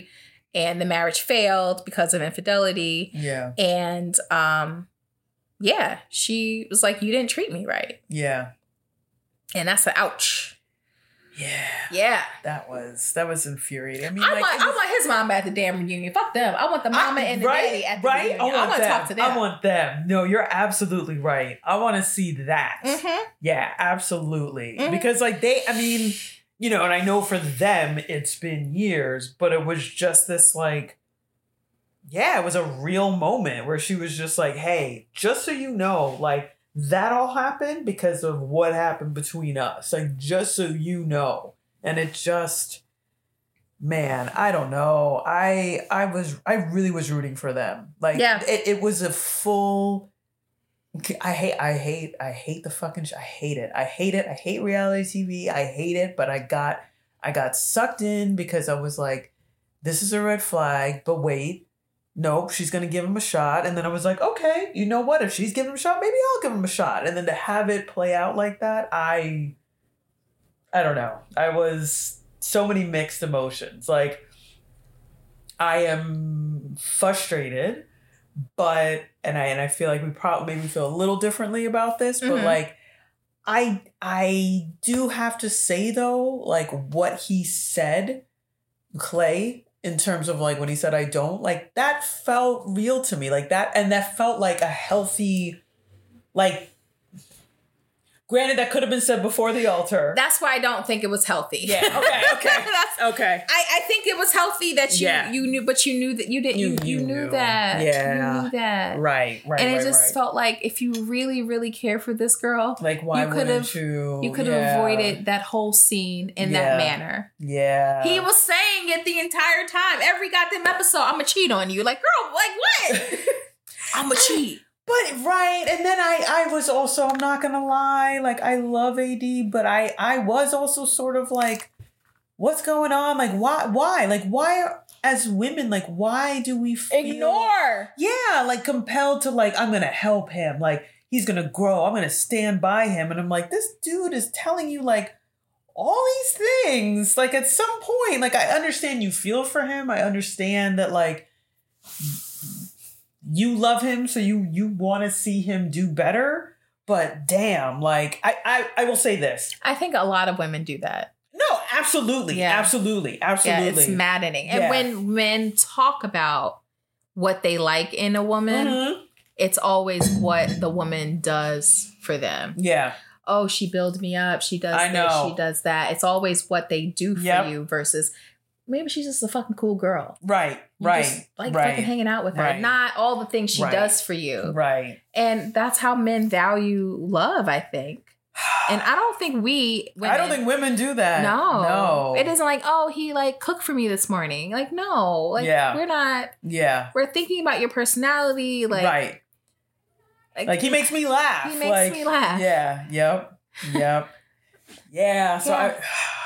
and the marriage failed because of infidelity. Yeah. And um, yeah, she was like, you didn't treat me right. Yeah. And that's an ouch. Yeah. Yeah. That was that was infuriating. I mean, I like, want it was- I want his mama at the damn reunion. Fuck them. I want the mama I- and the right, daddy at the right? reunion. I want, I want to them. talk to them. I want them. No, you're absolutely right. I want to see that. Mm-hmm. Yeah, absolutely. Mhm. Because like they, I mean, you know, and I know for them it's been years, but it was just this like, yeah, it was a real moment where she was just like, hey, just so you know, like that all happened because of what happened between us. Like, just so you know. And it just, man, I don't know. I I was I really was rooting for them. Like, Yeah. it, it was a full. I hate I hate I hate the fucking sh- I hate it. I hate it. I hate reality T V. I hate it. But I got I got sucked in because I was like, this is a red flag. But wait, nope, she's gonna give him a shot. And then I was like, okay, you know what? If she's giving him a shot, maybe I'll give him a shot. And then to have it play out like that, I. I don't know. I was so many mixed emotions. Like, I am frustrated, but and I and I feel like we probably maybe feel a little differently about this, but Mhm. like I I do have to say though, like what he said, Clay, in terms of like when he said I don't, like that felt real to me. Like that and that felt like a healthy, like granted, that could have been said before the altar. That's why I don't think it was healthy. Yeah. Okay. Okay. That's, okay. I, I think it was healthy that you Yeah. you knew, but you knew that you didn't. You, You- you, you knew, knew. that. Yeah. You knew that. Right. Right. And it right, just right. felt like if you really, really care for this girl, like why you could wouldn't have- you? you could have Yeah. avoided that whole scene in Yeah. that manner. Yeah. He was saying it the entire time. Every goddamn episode, I'm gonna cheat on you. Like, girl, like what? I'm gonna cheat. But right, and then I I was also, I'm not gonna lie, like I love A D, but I I was also sort of like, what's going on? Like why why like why are, as women, like why do we feel Ignore. yeah like compelled to like I'm gonna help him, like he's gonna grow, I'm gonna stand by him, and I'm like, this dude is telling you like all these things. Like at some point, like I understand you feel for him, I understand that like you love him, so you you want to see him do better. But damn, like I, I I will say this. I think a lot of women do that. No, absolutely, Yeah. absolutely, absolutely. Yeah, it's maddening. And Yeah. when men talk about what they like in a woman, Mhm. it's always what the woman does for them. Yeah, Oh, she builds me up. She does I this. know. She does that. It's always what they do for Yep. you versus maybe she's just a fucking cool girl. right, You right, just like right, fucking hanging out with her. Right. Not all the things she Right. does for you. right. And that's how men value love, I think. And I don't think we women, I don't think women do that. no. no, It isn't like, oh, he like cooked for me this morning. Like, no. Like Yeah. we're not Yeah, we're thinking about your personality. Like, right. like, Like he makes me laugh. he makes like, me laugh. Yeah. Yep. Yep. yeah. So Yeah. I.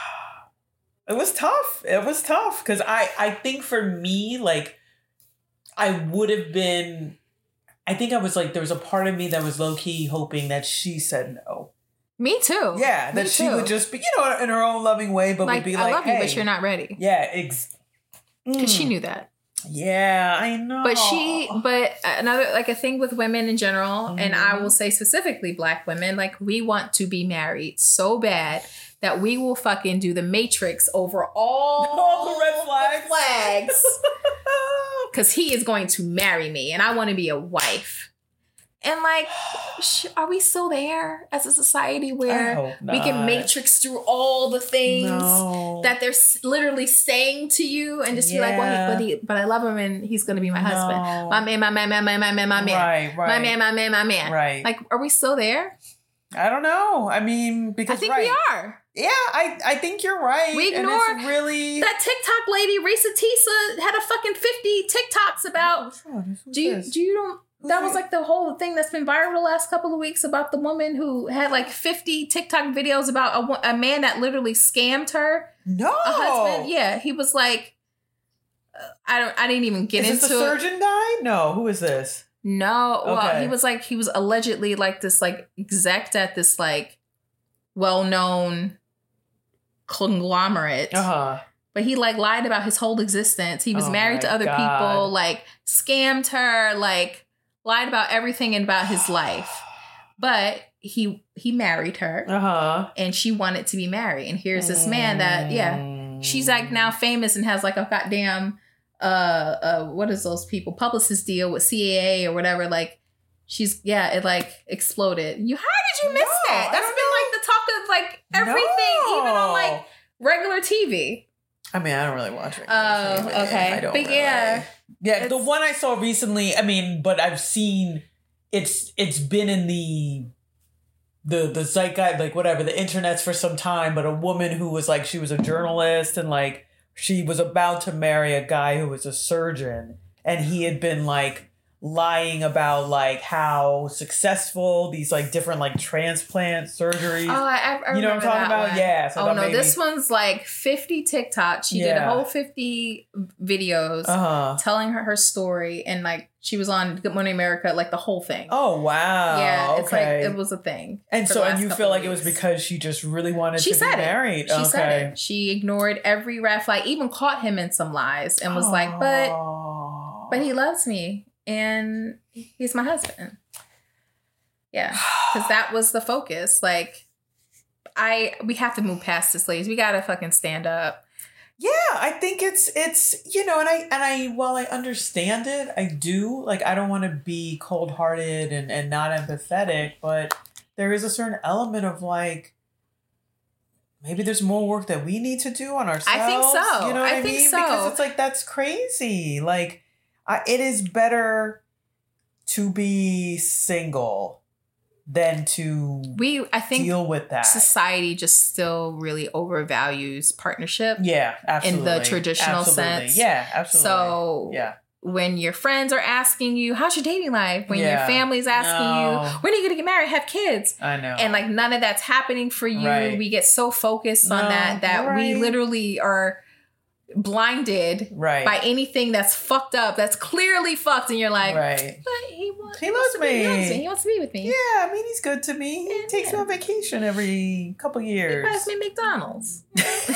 It was tough. It was tough because I I think for me like I would have been. I think I was like there was a part of me that was low key hoping that she said no. Me too. Yeah, Me that she too. would just be, you know, in her own loving way, but like, would be I like, love hey, you, but you're not ready. Yeah, ex- Because she Mm. knew that. Yeah, I know. But she, but another, like a thing with women in general, and I Mhm. will say specifically black women, like we want to be married so bad that we will fucking do the matrix over all, All the red flags. flags. Because he is going to marry me and I want to be a wife. And like, sh- are we still there as a society I where hope we can not. matrix through all the things No. that they're s- literally saying to you and just be like, well, Yeah. he, but, he, but I love him and he's going to be my husband. No. My man, my man, my man, my man, my man. Right, right. My man, my man, my man. Right. Like, are we still there? I don't know. I mean, because I think right. we are. Yeah, I, I think you're right. We and ignore it's really That TikTok lady, Risa Tisa, had a fucking fifty TikToks about. What's wrong? Who's Do you, this? do you don't? Who's That was that? like the whole thing that's been viral the last couple of weeks about the woman who had like fifty TikTok videos about a, wo- a man that literally scammed her. No. A husband. Yeah, he was like, uh, I don't. I didn't even get Is this into the it. surgeon guy? No. Who is this? No, well, Okay. he was like he was allegedly like this like exec at this like well-known conglomerate, Uh huh. But he like lied about his whole existence. He was Oh married my to other God. people, like scammed her, like lied about everything and about his life. But he he married her, Uh-huh. and she wanted to be married. And here's this man that, yeah, she's like now famous and has like a goddamn uh uh what is those people publicist deal with C A A or whatever. Like she's yeah, it like exploded. You how did you miss No, that? I That's don't been like the talk of like everything, No. even on like regular T V. I mean, I don't really watch it. Oh, okay. I don't But really. yeah. Yeah, the It's- one I saw recently, I mean, but I've seen it's it's been in the the the zeitgeist, like whatever, the internets for some time, but a woman who was like she was a journalist and like she was about to marry a guy who was a surgeon, and he had been like lying about like how successful these like different like transplant surgeries. Oh, I, I remember you know what I'm talking that about? one. Yeah. So Oh that no, made this me- one's like fifty TikToks. She did a Yeah. whole fifty videos Uh-huh. telling her her story, and like she was on Good Morning America, like the whole thing. Oh wow. yeah, it's okay. like it was a thing. And for so, the and last you couple feel like it weeks. was because she just really wanted She to said be it. married. She okay. said it. She ignored every red flag, even caught him in some lies, and was like, "But, Oh. but he loves me, and he's my husband." Yeah, because that was the focus. Like, I we have to move past this, ladies. We gotta fucking stand up. Yeah, I think it's it's you know, and I and I while I understand it, I do like I don't want to be cold hearted and and not empathetic, but there is a certain element of like maybe there's more work that we need to do on ourselves. I think so. You know what I I, think mean? so. Because it's like that's crazy. Like, I, it is better to be single than to We, I think, deal with that. society just still really overvalues partnership. Yeah, absolutely. in the traditional Absolutely. sense. Yeah, absolutely. So yeah. when your friends are asking you, how's your dating life? When Yeah. your family's asking No. you, when are you going to get married, have kids? I know. And like none of that's happening for you. Right. We get so focused on No, that that we right. literally are blinded right. by anything that's fucked up, that's clearly fucked. And you're like, right. but he, wants, He wants loves to be- He, loves me. me. He wants to be with me. Yeah, I mean he's good to me. He Yeah, takes me yeah. on vacation every couple He years. buys me McDonald's.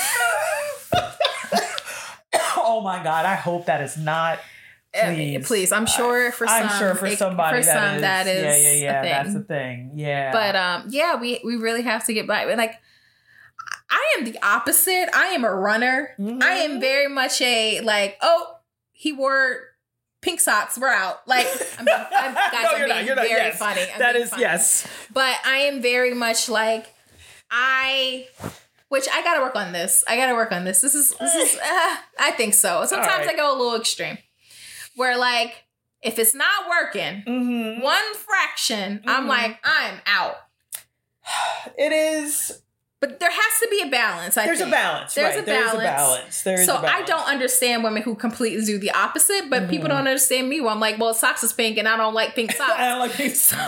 Oh my god, I hope that is not I mean, please. please, I'm sure for some, I'm sure for it- somebody for that some is, that is yeah, yeah, yeah, a thing. that's the thing. Yeah. But um, yeah, we we really have to get back. Like, I am the opposite. I am a runner. Mhm. I am very much a like, oh, he wore pink socks. We're out. Like, I'm, I'm, guys, No, I'm you're not, being you're not, very yes. funny. I'm That being is funny. yes. But I am very much like I. Which I gotta work on this. I gotta work on this. This is this is. Uh, I think so. Sometimes All right. I go a little extreme, where like if it's not working, Mm-hmm. one fraction, I'm Mhm. like I'm out. It is. But there has to be a balance. I There's think. a balance. There's right. a There is balance. a balance. There is So a balance. I don't understand women who completely do the opposite, but people Mhm. don't understand me. Where I'm like, well, socks is pink, and I don't like pink I socks. don't like these. so,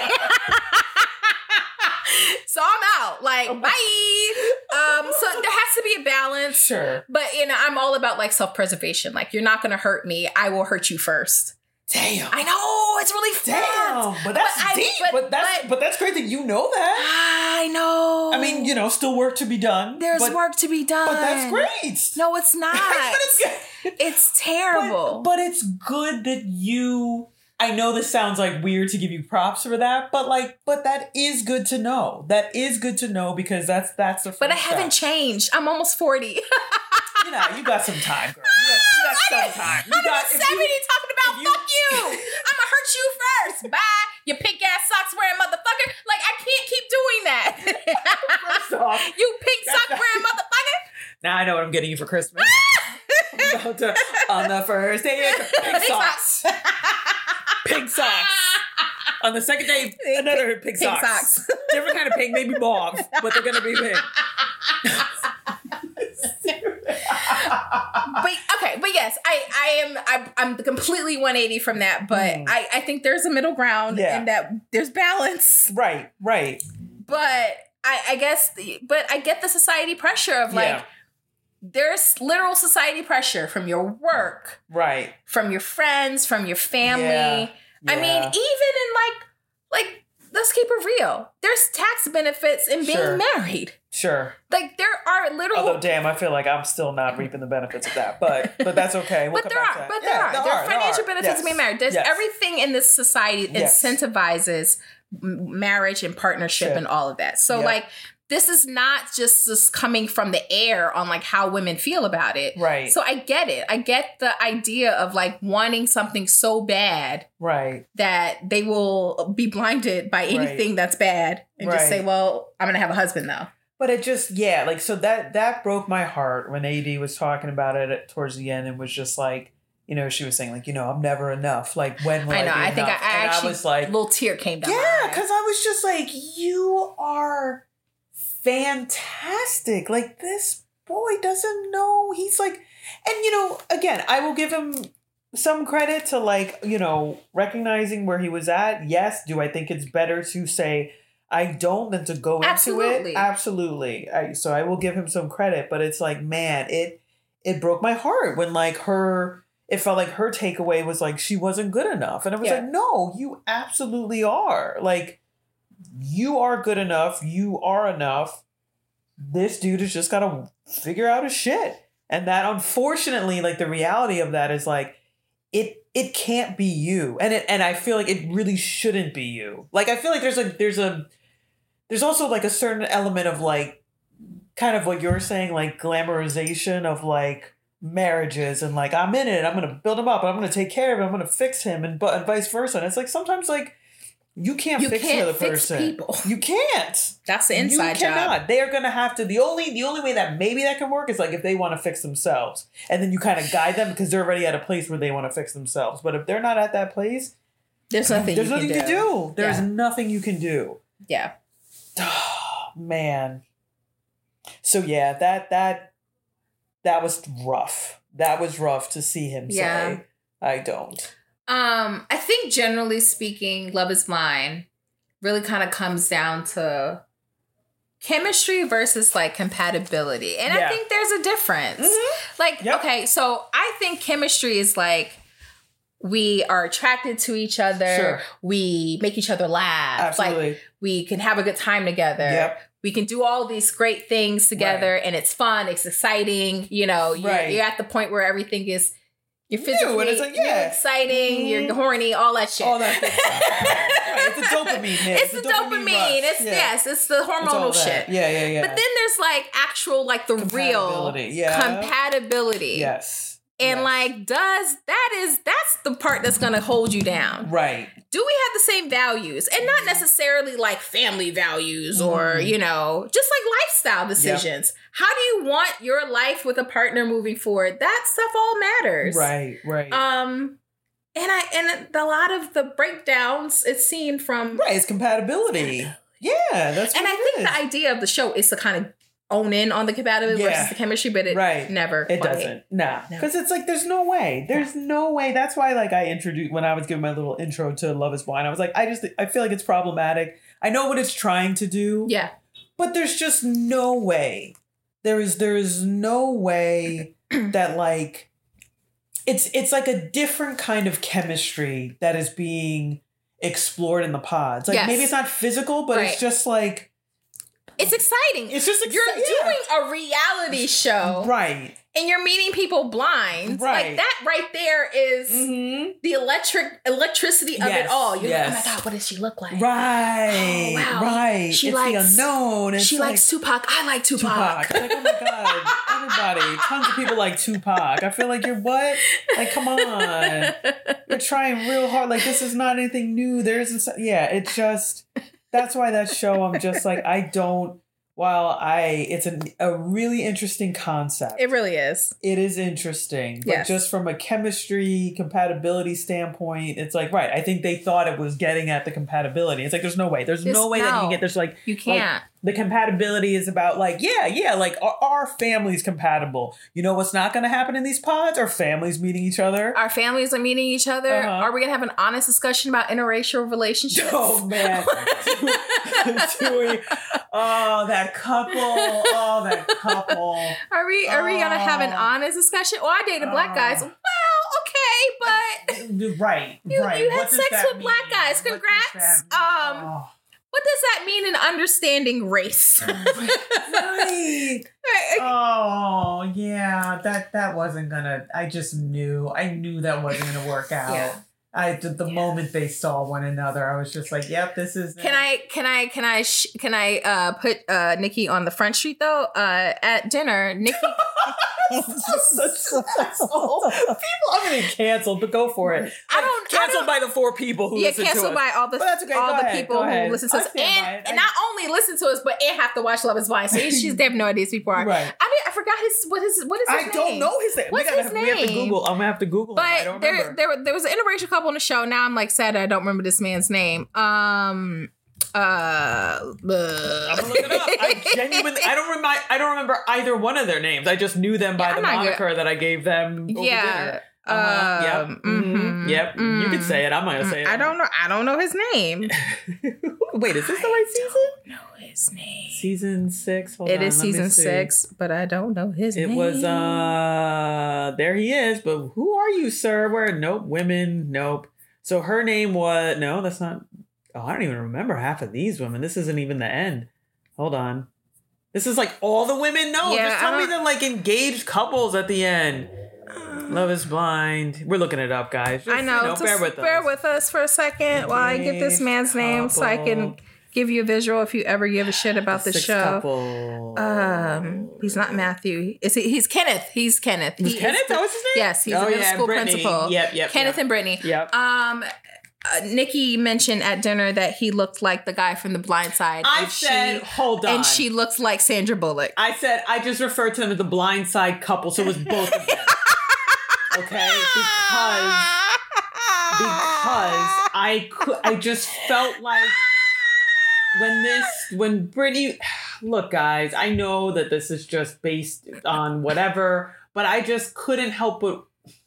so I'm out. Like, bye. Um, so there has to be a balance. Sure. But you know, I'm all about like self-preservation. Like, you're not gonna hurt me. I will hurt you first. Damn. I know it's really Damn. fun. But that's But I- deep. but- But, that's but- but that's great that you know that. I know. I mean, you know, still work to be done. there's but, work to be done. But that's great. No, it's not. but it's good. It's terrible. But, but it's good that you. I know this sounds like weird to give you props for that, but like, but that is good to know. That is good to know because that's that's the. But I first haven't step. changed. I'm almost forty. You know, you got some time, girl. You got, you got some time. You I'm got seventy if you- talking about if you- fuck you. I'm gonna hurt you first. Bye. You pink ass socks wearing motherfucker. Like, I can't keep doing that. First off, You pink That's sock not- wearing motherfucker. now I know what I'm getting you for Christmas. About to- on the first day, pink socks. Pink socks. On the second day, another pink, Pink socks. socks. Different kind of pink, maybe mauve, but they're gonna be pink. But okay, but yes, I I am I, I'm completely one eighty from that. But Mm. I I think there's a middle ground Yeah. and that there's balance. Right, right. But I I guess the, but I get the society pressure of like. Yeah. There's literal society pressure from your work, Right. from your friends, from your family. Yeah. I mean, Yeah. even in like like let's keep it real. There's tax benefits in being Sure. married. Sure. Like there are literal. Although, damn, I feel like I'm still not reaping the benefits of that. But but that's okay. We'll but come there back are, to but that. there Yeah, are, there are financial there are. benefits Yes. of being married. There's Yes. everything in this society Yes. incentivizes m- marriage and partnership Shit. and all of that. So Yep. like, this is not just this coming from the air on like how women feel about it. Right. So I get it. I get the idea of like wanting something so bad Right. that they will be blinded by anything Right. that's bad and just Right. say, well, I'm going to have a husband though. But it just, yeah, like, so that that broke my heart when A D was talking about it at, towards the end and was just like, you know, she was saying, like, you know, I'm never enough. Like, when will I I know. be I think I, enough? I And actually, I was like, a little tear came down. my yeah, eye. because I was just like, you are fantastic. Like, this boy doesn't know. He's like, and, you know, again, I will give him some credit to, like, you know, recognizing where he was at. Yes. Do I think it's better to say, I don't than to go Absolutely. into it? Absolutely. I, so I will give him some credit, but it's like, man, it it broke my heart when like her, it felt like her takeaway was like she wasn't good enough. And I was Yeah. like, no, you absolutely are. Like, you are good enough. You are enough. This dude has just got to figure out his shit. And that, unfortunately, like the reality of that is like, it it can't be you. And it and I feel like it really shouldn't be you. Like, I feel like there's a there's a there's also like a certain element of like kind of what you're saying, like glamorization of like marriages and like, I'm in it, I'm gonna build him up, I'm gonna take care of him, I'm gonna fix him, and but and vice versa. And it's like sometimes like you can't You fix can't another fix person. people. You can't. That's the inside you cannot. job. They are gonna have to. The only the only way that maybe that can work is like if they want to fix themselves, and then you kind of guide them because they're already at a place where they want to fix themselves. But if they're not at that place, There's nothing there's you nothing can to do. do. There's Yeah. nothing you can do. Yeah. Man. So yeah, that that that was rough. That was rough to see him Yeah. say, I don't. Um, I think generally speaking, Love is Blind really kind of comes down to chemistry versus like compatibility. And Yeah. I think there's a difference. Mhm. Like, Yep. okay, so I think chemistry is like we are attracted to each other. Sure. We make each other laugh. Absolutely. Like we can have a good time together. Yep. We can do all these great things together and it's fun. It's exciting. You know, you're, Right. you're at the point where everything is, you're New, physically and it's like, you're yeah. exciting, Mhm. you're horny, all that shit. All that good stuff. Right. It's a dopamine hit. It's, the dopamine. rush. It's Yeah. yes, it's the It's all hormonal that. shit. Yeah, yeah, yeah. But then there's like actual, like the real Compatibility, yeah. compatibility. yes. And Yes. like, does that is that's the part that's gonna hold you down. Right. Do we have the same values? And not necessarily like family values or, Mhm. you know, just like lifestyle decisions. How do you want your life with a partner moving forward? That stuff all matters. Right, right. Um and I and a lot of the breakdowns it seemed from right, it's compatibility. Yeah, that's what and I it think is. the idea of the show is to kind of own in on the compatibility Yeah. versus the chemistry, but it Right. never It quite- doesn't. Nah. No. Because it's like, there's no way. There's no way. That's why, like, I introduced, when I was giving my little intro to Love is Blind, I was like, I just, I feel like it's problematic. I know what it's trying to do. Yeah. But there's just no way. There is, there is no way that, like, it's, it's like a different kind of chemistry that is being explored in the pods. Like, Yes. maybe it's not physical, but Right. it's just like, It's exciting. it's just, You're exci- yeah. doing a reality show Right. and you're meeting people blind. Right. Like that right there is Mm-hmm. the electric electricity of Yes, it all. You're yes. like, oh my God, what does she look like? Right, Oh, wow. right. She it's likes- the unknown. It's she like likes Tupac. I like Tupac. Tupac. Like, oh my God, everybody, tons of people like Tupac. I feel like you're what? Like, come on, you're trying real hard. Like, this is not anything new. There isn't. so- Yeah, it's just. That's why that show. I'm just like, I don't. While I, it's a, a really interesting concept. It really is. It is interesting, but Yes. just from a chemistry compatibility standpoint, it's like, right, I think they thought it was getting at the compatibility. It's like, there's no way. There's There's- no way that you no. can get, there's like, You can't. the compatibility is about like, yeah, yeah, like our, our family's compatible. You know what's not going to happen in these pods? Our families meeting each other. Our families are meeting each other. Uh-huh. Are we gonna have an honest discussion about interracial relationships? Oh, man. Dewey. Oh, that couple. Oh, that couple. Are we are we gonna have an Oh. honest discussion? Oh, I dated black Oh. guys. Well, okay, but Right, You- right. you had What does sex that with black mean? guys. What does Congrats. that mean? Um, Oh. what does that mean in understanding race? Right. Oh, yeah. That that wasn't gonna. I just knew. I knew that wasn't gonna work out. Yeah. I the, the Yeah. moment they saw one another, I was just like, "Yep, this is." Can I can I can I sh- can I uh, put uh, Nikki on the front street though? Uh, at dinner, Nikki. People, I'm gonna get canceled, but go for it. I don't Canceled I don't, by the four people who yeah, listen to canceled us. by all the But that's okay, all go the ahead, people go who ahead. listen to I us, stand by and, it. and I- not only listen to us, but and have to watch Love Is Blind. So she's they have no idea who people are. Right. I mean, I forgot his what is what is his I name? don't know his name. What's we gotta, his We have to name? Google. I'm gonna have to Google him. I But don't there, remember. there, there was an interracial couple on the show. Now I'm like sad I don't remember this man's name. Um, uh, I'm gonna look it up. I genuinely, I don't remember. I don't remember either one of their names. I just knew them by Yeah, the I'm not moniker that I gave them over yeah. dinner. Uh-huh. Yep. Um, Mhm. mhm, Yep. You mm. can say it. I'm not gonna say it. I don't know. I don't know his name. Wait, is this the right season? Know his name. Season six. Hold It on, is let me season see. six, but I don't know his It name. was uh there he is, but who are you, sir? Where? Nope, women, nope. So her name was no, that's not oh, I don't even remember half of these women. This isn't even the end. Hold on. This is like all the women? No, Yeah, just I tell me don't- the like engaged couples at the end. Love Is Blind. We're looking it up, guys. Just, I know. You know just bear with bear us. with us for a second while I get this Engaged man's name so I can couple. give you a visual if you ever give a shit about the Six show. couple. Um, he's not Matthew. Is he? He's Kenneth. He's Kenneth. Was He Kenneth? is the- That was his name? Yes, he's Oh, the middle yeah, school Brittany. principal. Yep, yep, Kenneth yep. and Brittany. Yep. Um, uh, Nikki mentioned at dinner that he looked like the guy from The Blind Side. I and said, she, hold on. and she looks like Sandra Bullock. I said I just referred to them as the blind side couple, so it was both of them. Okay? Because because I could I just felt like when this when Brittany look guys, I know that this is just based on whatever, but I just couldn't help but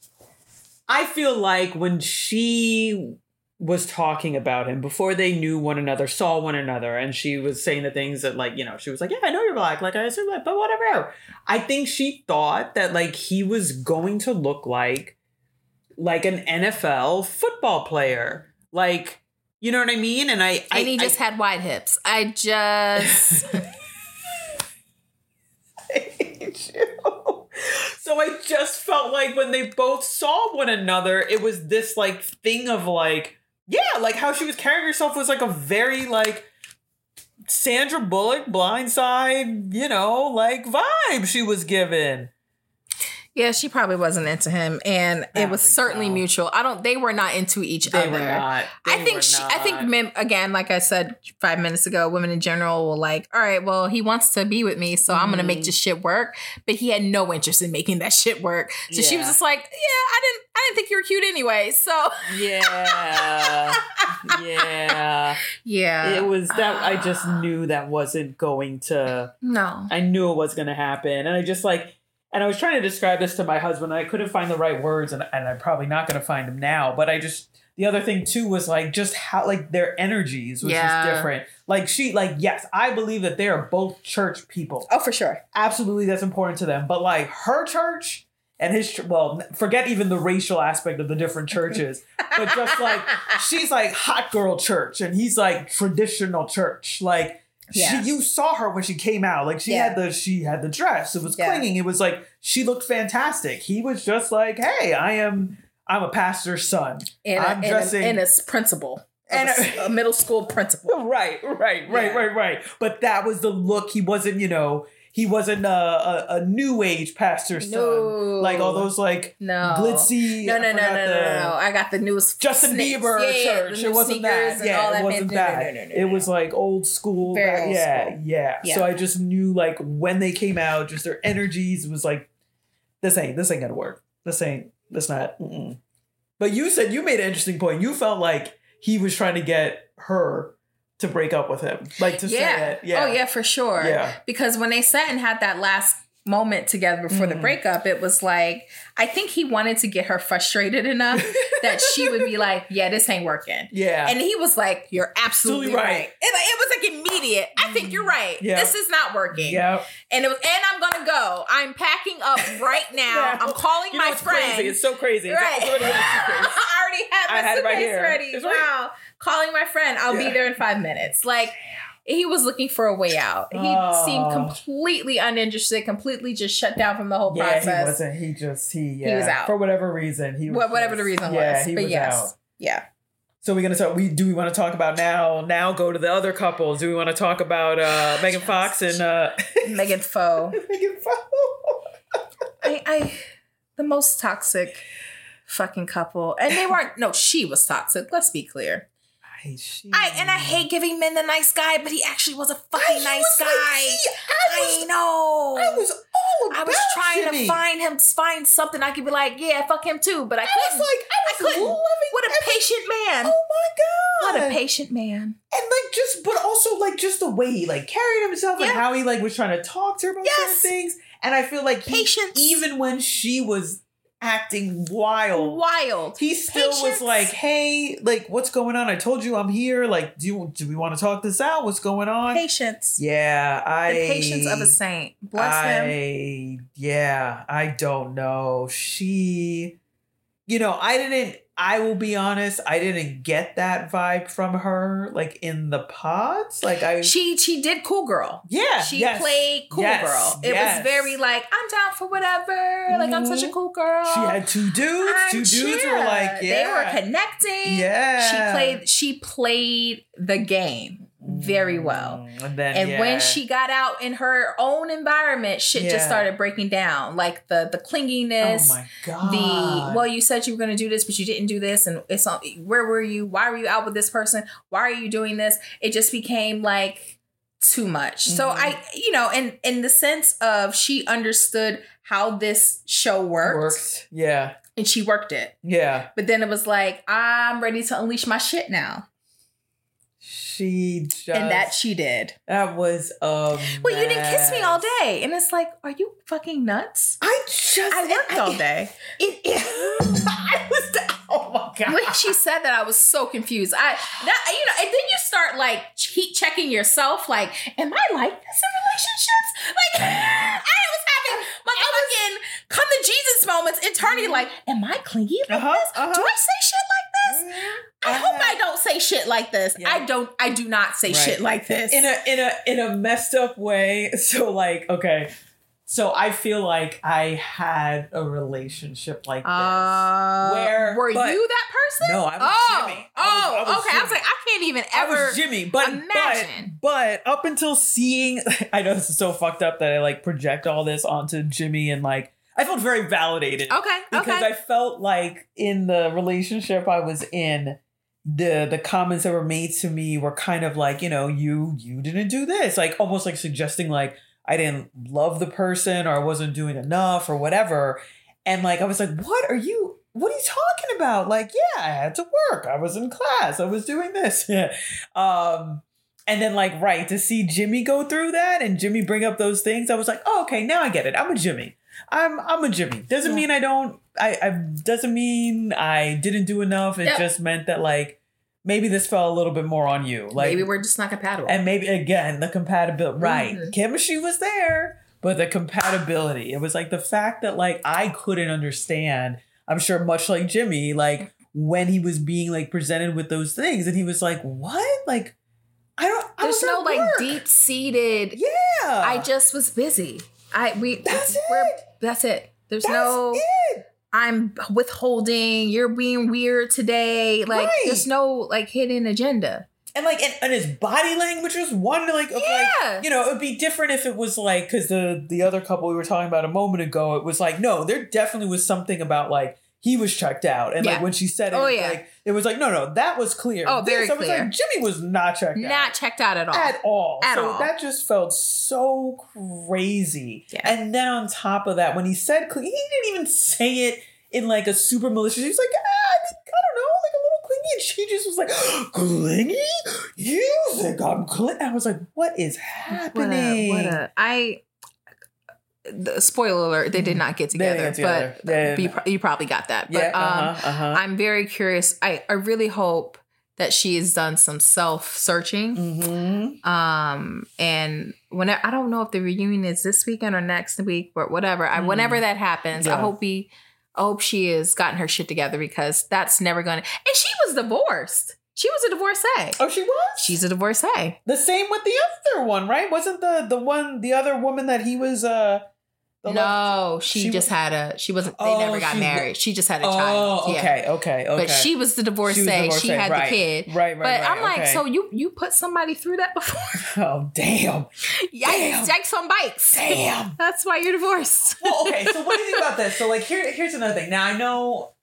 I feel like when she was talking about him before they knew one another, saw one another, and she was saying the things that, like, you know, she was like, yeah, I know you're black, like, I assume that, but whatever. I think she thought that, like, he was going to look like, like an N F L football player. Like, you know what I mean? And I... I and he just I, had wide hips. I just... I hate you. So I just felt like when they both saw one another, it was this, like, thing of, like, yeah, like how she was carrying herself was like a very like Sandra Bullock Blindside, you know, like vibe she was given. Yeah, she probably wasn't into him, and I it was think certainly so. mutual. I don't. They were not into each They other. were not. They I think. were She, not. I think. Men, again, like I said five minutes ago, women in general will like. All right, well, he wants to be with me, so I'm gonna make Mhm. this shit work. But he had no interest in making that shit work. So she was Yeah. just like, yeah, I didn't. I didn't think you were cute anyway. So Yeah. Yeah. yeah, It was that I just knew that wasn't going to no. I knew it was gonna happen. And I just like and I was trying to describe this to my husband, and I couldn't find the right words, and, and I'm probably not gonna find them now. But I just the other thing too was like just how like their energies was Yeah. just different. Like she like yes, I believe that they are both church people. Oh, for sure. Absolutely, that's important to them. But like her church and his ch- well, forget even the racial aspect of the different churches, but just like she's like hot girl church, and he's like traditional church. Like Yeah. she, you saw her when she came out. Like she Yeah. had the she had the dress. It was Yeah. clinging. It was like she looked fantastic. He was just like, hey, I am. I'm a pastor's son. And a, I'm and a- dressing. and a principal, And and a- a, a middle school principal. Right, right, right, Yeah. right, right. But that was the look. He wasn't, you know, he wasn't a, a, a new age pastor's No. son. Like all those like No. glitzy. No, no, I no, no, forgot no, the- no, no. I got the newest Justin sneaks. Bieber Yeah, yeah, church. the It new wasn't sneakers that. and Yeah, all it that. wasn't No, no, that. no, no, no, It no. was like old school. Very that- old yeah, school. yeah, Yeah. So I just knew like when they came out, just their energies was like, this ain't, this ain't gonna work. This ain't, this not. Mm-mm. But you said you made an interesting point. You felt like he was trying to get her to break up with him, like to Yeah. say it. Yeah. Oh, yeah, for sure. Yeah. Because when they sat and had that last moment together before the Mhm. breakup, it was like, I think he wanted to get her frustrated enough that she would be like, yeah, this ain't working. Yeah. And he was like, you're absolutely Absolutely right. right. And it was like immediate. I think you're right. Yeah. This is not working. yeah. And it was, and I'm gonna go. I'm packing up right now. Yeah. I'm calling You know, my it's friend. crazy. It's so crazy. It's Right. already in the secret. I already have my I had it right suitcase here. ready. It's Wow. right. Calling my friend. I'll Yeah. be there in five minutes. Like, he was looking for a way out. He Oh. seemed completely uninterested, completely just shut down from the whole Yeah, process. he wasn't. He just, he, yeah. He was out. For whatever reason. He was Wh- Whatever just, the reason yeah, was. he But was yes. out. Yeah. So we're gonna talk. We do we want to talk about now? Now go to the other couples. Do we want to talk about uh, Megan Fox and uh, Megan Foe. Megan Fox? I, I, the most toxic fucking couple. And they weren't, no, she was toxic. Let's be clear. I, she, I and I hate giving men the nice guy, but he actually was a fucking I- nice was guy. like, he- I was, I know. I was all about I was trying Jimmy. to find him, find something I could be like, yeah, fuck him too, but I I couldn't. was like, I was I couldn't. loving. What a every- patient man. Oh my god! What a patient man. And like just, but also like just the way he like carried himself and Yeah. how he like was trying to talk to her about certain Yes. things. And I feel like he, Patience. even when she was acting wild, Wild. he still Patience. was like, "Hey, like, what's going on? I told you I'm here. Like, do you do we want to talk this out? What's going on?" Patience. Yeah, I The patience of a saint. Bless him. I, yeah, I don't know. She, you know, I didn't, I will be honest, I didn't get that vibe from her, like in the pods. Like, I, She she did cool girl. yeah, She yes, played cool yes, girl. It yes. was very like, I'm down for whatever. Like, I'm such a Mhm. cool girl. She had two dudes. I'm two dudes chill. were like, yeah. They were connecting. Yeah. She played she played the game very well. Mm, And then, And yeah. when she got out in her own environment, shit Yeah. just started breaking down. Like the the clinginess, oh my God. the well, you said you were going to do this, but you didn't do this, and it's on. Where were you? Why were you out with this person? Why are you doing this? It just became like too much. So Mhm. I, you know, in in the sense of she understood how this show worked, worked. Yeah. and she worked it. Yeah. But then it was like, I'm ready to unleash my shit now, She just, and that she did. that was um. Well, you didn't kiss me all day, and it's like, are you fucking nuts? I just I worked all day. It, it I was the, oh my god. When she said that, I was so confused. I that you know, and then you start like heat checking yourself. Like, am I like this in relationships? Like, I was having motherfucking come to Jesus moments internally. Like, am I clingy like Uh-huh, this? uh-huh. Do I say shit like this? I hope I don't say shit like this. Yeah. I don't. I do not say Right. shit like this. in a in a in a messed up way. So like, okay. So I feel like I had a relationship like this. uh, Where- were but- you that person? No, I was oh, Jimmy. Oh, I was- I was okay. I was Jimmy. like, I can't even I ever. was Jimmy, but imagine. but but up until seeing, I know this is so fucked up that I like project all this onto Jimmy, and like I felt very validated. Okay. Because okay. I felt like in the relationship I was in, the the comments that were made to me were kind of like, you know, you you didn't do this, like almost like suggesting like I didn't love the person or I wasn't doing enough or whatever. And like I was like, what are you what are you talking about? Like, yeah, I had to work. I was in class. I was doing this. Yeah. Um and then like right to see Jimmy go through that and Jimmy bring up those things, I was like, oh, okay, now I get it. I'm a Jimmy. I'm I'm a Jimmy. Doesn't Yeah. mean I don't I, I doesn't mean I didn't do enough. It Yep. just meant that like maybe this fell a little bit more on you. Like Maybe we're just not compatible. and maybe again the compatibility, right? Mhm. Chemistry was there, but the compatibility. It was like the fact that like I couldn't understand. I'm sure much like Jimmy, like when he was being like presented with those things, and he was like, "What? Like I don't." I There's was no at like work." deep seated. Yeah, I just was busy. I we That's we're, it. That's it. There's That's no. it. I'm withholding. You're being weird today. Like Right. there's no like hidden agenda. And like, and, and his body language was one like, of Yeah. like, you know, it would be different if it was like, because the the other couple we were talking about a moment ago, it was like, no, there definitely was something about like he was checked out, and like Yeah. when she said it, Oh, yeah. like it was like, no, no, that was clear. Oh, very This, I was clear. like, Jimmy was not checked out. Not checked out at all. At all. At so all. that just felt so crazy. Yeah. And then on top of that, when he said, cle- he didn't even say it in like a super malicious, he was like, ah, I, think, I don't know, like a little clingy. And she just was like, clingy? You think I'm clingy? I was like, what is happening? What a, what a, I. The, spoiler alert: they did not get They didn't together, get together. but Yeah, you, yeah. pro- you probably got that. But yeah, um, uh-huh, uh-huh. I'm very curious. I, I really hope that she has done some self searching. Mm-hmm. Um, and whenever I don't know if the reunion is this weekend or next week, but whatever. I, Mm. whenever that happens, I Yeah. hope we I hope she has gotten her shit together because that's never gonna. And she was divorced. She was a divorcee. Oh, she was? She's a divorcee. The same with the other one, right? Wasn't the the one the other woman that he was uh the No, love- she, she just was- had a. She wasn't. They Oh, never got she- married. She just had a Oh, child. okay, Yeah. okay, okay. But she was the divorcee. She She, was the divorcee, had right. the kid. Right, right, But right, I'm like, okay. so you you put somebody through that before? Oh, damn. Yikes! Yikes on bikes. Damn. That's why you're divorced. Well, okay, so what do you think about this? So, like, here, here's another thing. Now, I know,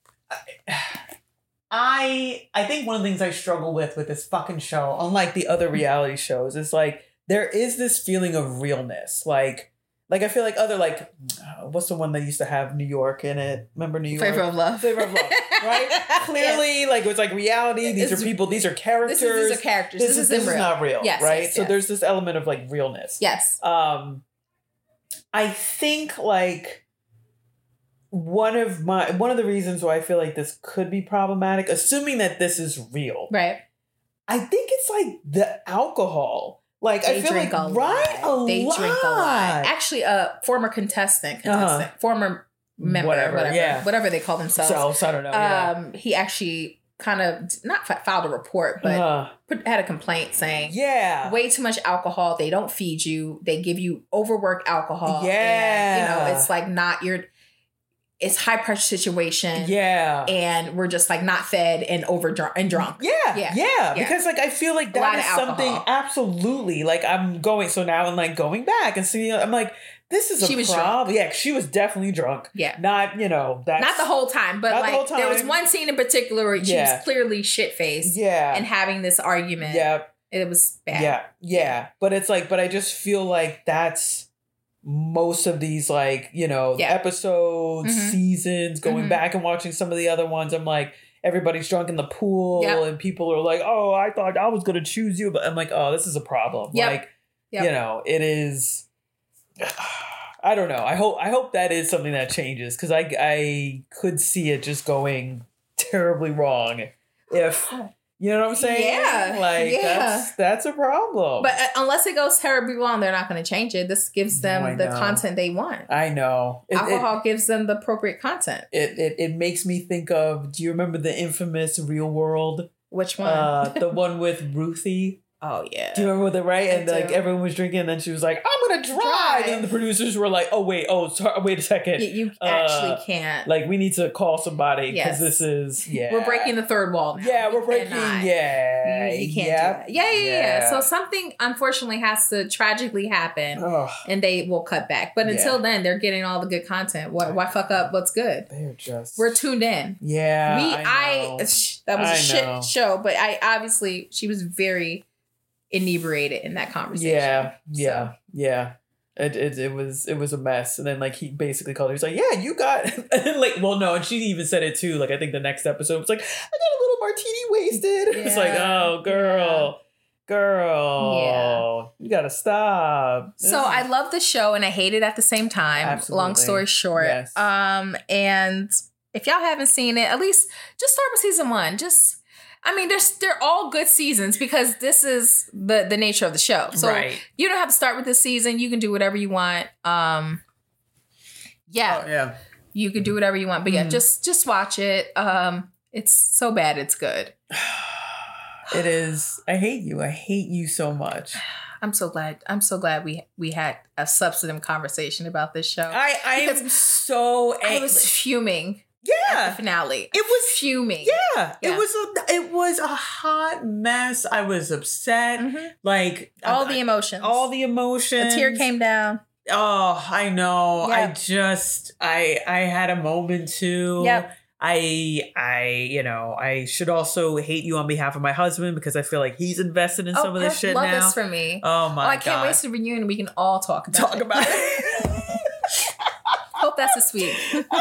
I, I think one of the things I struggle with with this fucking show, unlike the other reality shows, is like there is this feeling of realness. Like, like I feel like other like, uh, what's the one that used to have New York in it? Remember New York? Favor of love. Favor of love, right? Clearly, like it was like reality. These It's- are people. These are characters. This is, these are characters. This, This, is isn't this is real. not real, Yes, right? yes, so yes. there's this element of like realness. Yes. Um, I think like one of my one of the reasons why I feel like this could be problematic, assuming that this is real, Right. I think it's like the alcohol. Like They I feel drink like a lot. right, a they lot. drink a lot. Actually, a former contestant, contestant, Uh-huh. former member, Whatever, whatever, whatever, yeah. whatever they call themselves. So, so I don't know. yeah. um, he actually kind of not fi- filed a report, but Uh, put, had a complaint saying yeah. way too much alcohol. They don't feed you. They give you overworked alcohol. Yeah. And, you know, it's like not your. It's high pressure situation. Yeah. And we're just like not fed and over drunk and drunk. Yeah, yeah, Yeah. because like I feel like A lot that is of something alcohol. absolutely like I'm going so now I'm like going back and seeing I'm like this is a She was problem. Yeah, she was definitely drunk. Yeah. Not you know that's Not the whole time, but Not the like whole there was time. one scene in particular where she Yeah. was clearly shit faced yeah and having this argument. yeah It was bad. yeah yeah. But it's like but I just feel like that's most of these like you know Yeah. episodes Mhm. seasons going Mhm. back and watching some of the other ones I'm like. Everybody's drunk in the pool, Yep. and people are like, "Oh, I thought I was going to choose you," but I'm like, "Oh, this is a problem." Yep. Like, Yep. you know, it is. I don't know. I hope. I hope that is something that changes because I I could see it just going terribly wrong if you know what I'm saying. Yeah. like Yeah. that's that's a problem. But uh, unless it goes terribly wrong, they're not going to change it. This gives them No, I the know. content they want. I know It- it- Alcohol gives them the appropriate content. It, it it makes me think of. Do you remember the infamous Real World? Which one? Uh, the one with Ruthie. oh yeah. Do you remember the right? I And like do. everyone was drinking, and then she was like, "I'm gonna drive," Drive. and the producers were like, "Oh wait, oh sorry, wait a second, you, you Uh, actually can't. like we need to call somebody Yes. because this is yeah, We're breaking the third wall now. yeah, You we're breaking cannot. yeah, You, you can't yep, do that. Yeah, yeah, yeah, yeah. So something unfortunately has to tragically happen, Ugh, and they will cut back. But Yeah. until then, they're getting all the good content. Why, why fuck up what's good? they're just We're tuned in. yeah. we, I, I, know. sh- that was a I shit know. show, but I obviously she was very inebriated in that conversation. yeah, yeah, So, yeah. It, it it was it was a mess, and then like he basically called her. He's like, "Yeah, you got," and then like, well, no, and she even said it too. Like I think the next episode was like, "I got a little martini wasted." It's like, Yeah. oh, girl, girl, you gotta stop. So This I is- love the show and I hate it at the same time. Absolutely. Long story short. Yes. Um, and if y'all haven't seen it, at least just start with season one. Just I mean, they're they're all good seasons because this is the the nature of the show. So right. you don't have to start with this season. You can do whatever you want. Um, yeah, Oh, yeah. you can do whatever you want. But yeah, Mhm. just just watch it. Um, it's so bad, it's good. It is. I hate you. I hate you so much. I'm so glad. I'm so glad we we had a substantive conversation about this show. I I am Because so I angry. was fuming at Yeah. the finale. It was fuming. Yeah, Yeah. it was a it was a hot mess. I was upset. Mhm. Like All I- the emotions. all the a emotions. tear came down. Oh, I know. I Yep. just I I had a moment too. Yep. I I you know I should also hate you on behalf of my husband because I feel like he's invested in some of this perfect. shit Love now. this for me. Oh my oh, I god! can't wait to the reunion. We can all talk about talk it. about it. Hope that's this week.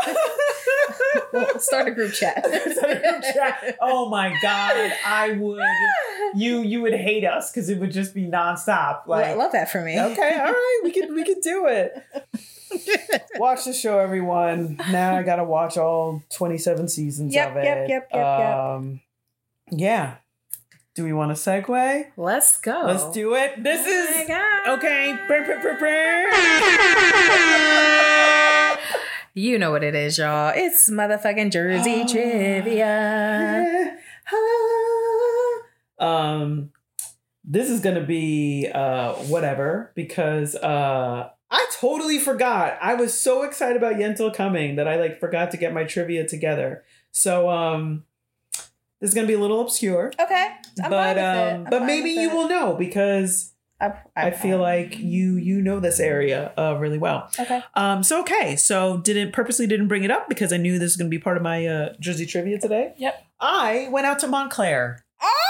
We'll start a group chat. Start a group chat. Oh my god! I would you you would hate us because it would just be nonstop. Like I love that for me. okay, all right, we can we can do it. Watch the show, everyone. Now I gotta watch all twenty-seven seasons Yep, of it. yep, yep, yep, yep. Um, yeah. Do we want to segue? Let's go. Let's do it. This Oh is my God. okay. Brr, brr, brr, brr. You know what it is, y'all. It's motherfucking Jersey Oh. trivia. um, this is gonna be uh whatever because uh I totally forgot. I was so excited about Yentl coming that I like forgot to get my trivia together. So um, this is gonna be a little obscure, Okay. I'm but fine with it. um, I'm but fine maybe with you it. will know because I, I feel like you you know this area uh really well. Okay. Um, so okay, so didn't purposely didn't bring it up because I knew this was gonna be part of my uh, Jersey trivia today. Yep. I went out to Montclair.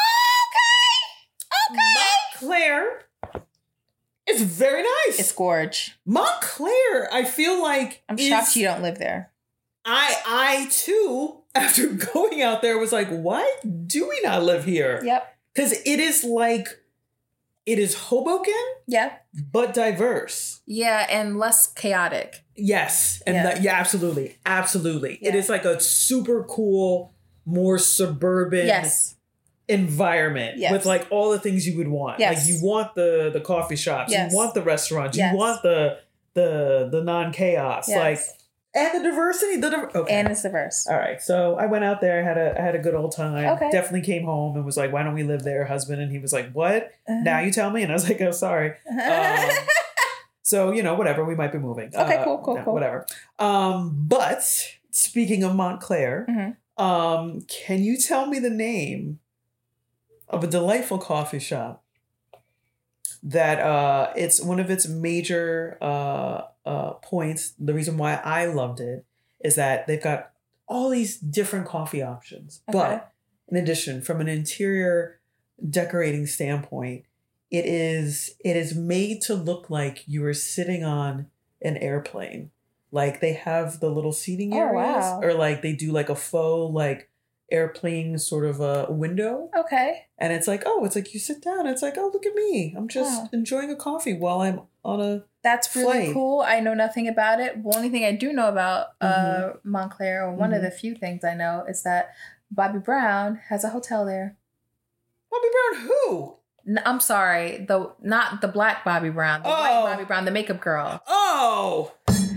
Okay. Okay. Montclair is very nice. It's gorge. Montclair, I feel like I'm is- shocked you don't live there. I I too, after going out there, was like, why do we not live here? Yep. Because it is like, it is Hoboken, Yeah. but diverse. Yeah, and less chaotic. Yes. And Yeah. that, yeah, absolutely. Absolutely. It Yeah. is like a super cool, more suburban Yes. environment Yes. with like all the things you would want. Yes. Like you want the the coffee shops, Yes. you want the restaurants, Yes. you want the the the non-chaos. Yes. Like and the diversity. The diver- okay. And it's diverse. All right, so I went out there, had a I had a good old time. Okay. Definitely came home and was like, "Why don't we live there, husband?" And he was like, "What? Uh-huh. Now you tell me?" And I was like, "Oh, sorry." Um, so you know, whatever. We might be moving. Okay, Uh, cool, cool, no, cool. Whatever. Um, but speaking of Montclair, Mhm. um, can you tell me the name of a delightful coffee shop that uh, it's one of its major uh, uh, points? The reason why I loved it is that they've got all these different coffee options. Okay. But in addition, from an interior decorating standpoint, it is it is made to look like you are sitting on an airplane. Like they have the little seating Oh, areas, wow. or like they do like a faux like airplane sort of a window, Okay. and it's like, oh, it's like you sit down. It's like, oh, look at me. I'm just Wow. enjoying a coffee while I'm on a. That's really Flight. cool. I know nothing about it. The only thing I do know about uh, Mm-hmm. Montclair, or one of the few things I know, is that Bobby Brown has a hotel there. Bobby Brown, who? N- I'm sorry, the not the black Bobby Brown, the Oh. white Bobby Brown, the makeup girl. Oh.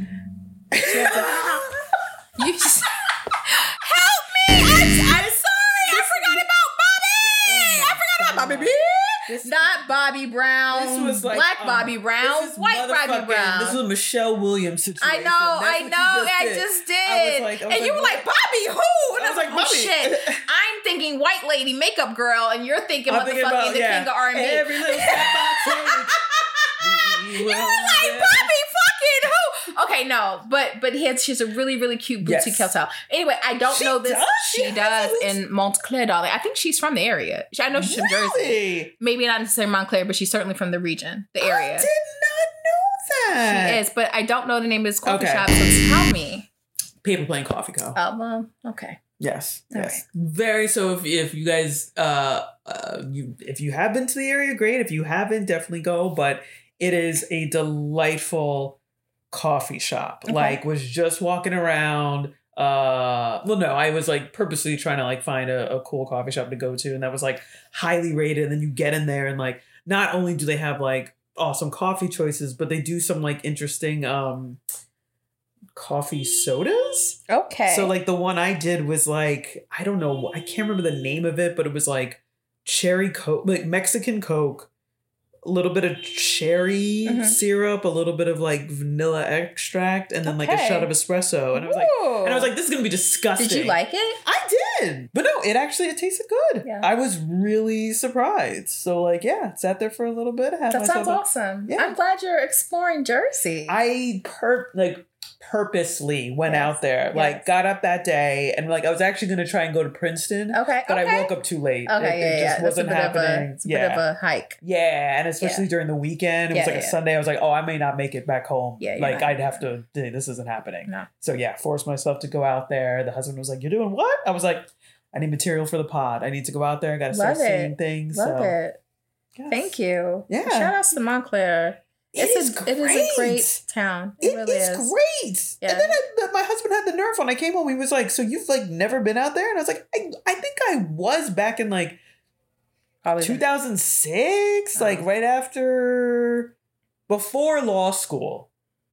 You just, help me! I'm, I'm sorry. I forgot about Bobby. I forgot about Bobby B. This- Not Bobby Brown. This was like black um, Bobby Brown, this is white Bobby motherfucking- Brown. This was a Michelle Williams situation. I know, That's I what you know, just I did. just did. I was like- I was and you like, were like, Bobby who? And I was like, oh, Bobby. shit. I'm thinking white lady makeup girl, and you're thinking I'm motherfucking thinking about, the yeah. king of R and B. Every little step I take. You were like, Bobby fucking who? Okay, no, but but he had she's a really really cute boutique Yes. hotel. Anyway, I don't She know this. does? She, She does has a- in Montclair, darling. I think she's from the area. I know she's from Jersey. Really? Maybe not necessarily Montclair, but she's certainly from the region, the I area. did not know that. She is, but I don't know the name of this coffee Okay. shop. So tell me. Paper Plane Coffee Co. Oh, well, okay. Yes. All Yes. Very. So if if you guys uh, uh you if you have been to the area, great. If you haven't, definitely go. But it is a delightful coffee shop. Okay. Like was just walking around. Uh well no, I was like purposely trying to like find a, a cool coffee shop to go to, and that was like highly rated. And then you get in there and like not only do they have like awesome coffee choices, but they do some like interesting um coffee sodas. Okay. So like the one I did was like, I don't know, I can't remember the name of it, but it was like cherry Coke, like Mexican Coke, a little bit of cherry Mhm. syrup, a little bit of like vanilla extract, and then like a Okay. shot of espresso. And I was like, Ooh. and I was like, this is gonna be disgusting. Did you like it? I did. But no, it actually it tasted good. Yeah. I was really surprised. So like, yeah, sat there for a little bit. Had That myself sounds a- awesome. Yeah. I'm glad you're exploring Jersey. I per like purposely went Yes. out there, Yes. like got up that day, and like I was actually gonna try and go to Princeton, okay. but okay. I woke up too late. Okay, it, yeah, it yeah. just That's a wasn't bit of a, happening. it's a yeah, bit of a hike. yeah, and especially during the weekend, it Yeah, was like yeah. a Sunday. I was like, oh, I may not make it back home. Yeah, you're like not- I'd have to. This isn't happening. No. So yeah, forced myself to go out there. The husband was like, "You're doing what?" I was like, "I need material for the pod. I need to go out there. I got to start Love it. seeing things." Love so, it. yes. Thank you. Yeah. Shout outs to Montclair. It It's is a, great. It is a great town. It, It really is is. great. Yeah. And then I, but my husband had the nerve when I came home. He was like, "So you've like never been out there?" And I was like, "I, I think I was back in like Probably two thousand six, Oh. like right after, before law school.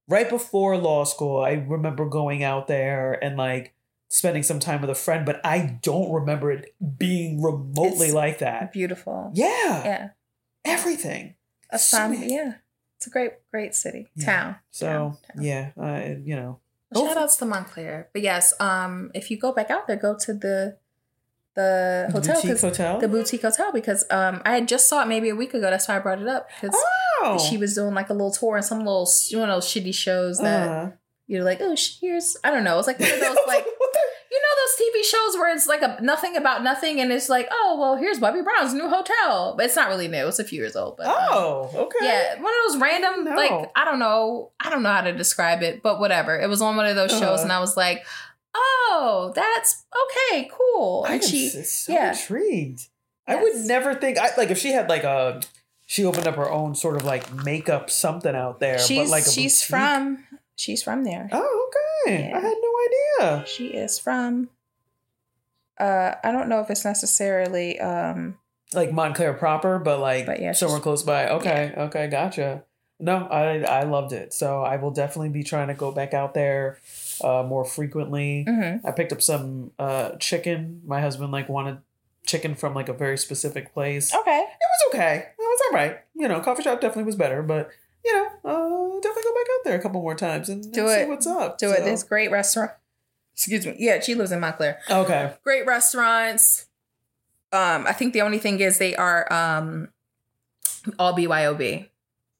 right before law school, I remember going out there and like spending some time with a friend, but I don't remember it being remotely It's like that. Beautiful. Yeah. Yeah. Everything. Assam, So- yeah. It's a great, great city. Yeah. Town. So, Town, town. yeah, uh, you know. Shout outs to Montclair. But yes, um, if you go back out there, go to the the The hotel. boutique 'cause- hotel? The boutique hotel, because um, I had just saw it maybe a week ago. That's why I brought it up. Because Oh. she was doing like a little tour and some little, one of those shitty shows that Uh, you're like, oh, here's, I don't know. It's like one of those like, what the- you know those T V shows where it's like a nothing about nothing, and it's like, oh well, here's Bobby Brown's new hotel, but it's not really new. It's a few years old. But um, Oh, okay. yeah, one of those random No. like I don't know, I don't know how to describe it, but whatever. It was on one of those shows, Uh-huh. and I was like, oh, that's okay, cool. I And am she, s- so yeah. intrigued. I would Yes. never think, I, like, if she had like a, she opened up her own sort of like makeup something out there, she's but like a she's boutique- from she's from there. Oh, okay. Yeah. I had no idea. She is from. Uh, I don't know if it's necessarily um. Like Montclair proper, but like But yeah, somewhere she's- close by. Okay, okay, gotcha. No, I I loved it. So I will definitely be trying to go back out there uh, more frequently. mhm. I picked up some uh, chicken. My husband like wanted chicken from like a very specific place. Okay. It was okay. It was all right. You know, coffee shop definitely was better, but you know, uh, definitely go back out there a couple more times and, Do and see it. what's up. Do So- it. This great restaurant. Excuse me. Yeah, she lives in Montclair. Okay. Great restaurants. Um, I think the only thing is they are um all B Y O B.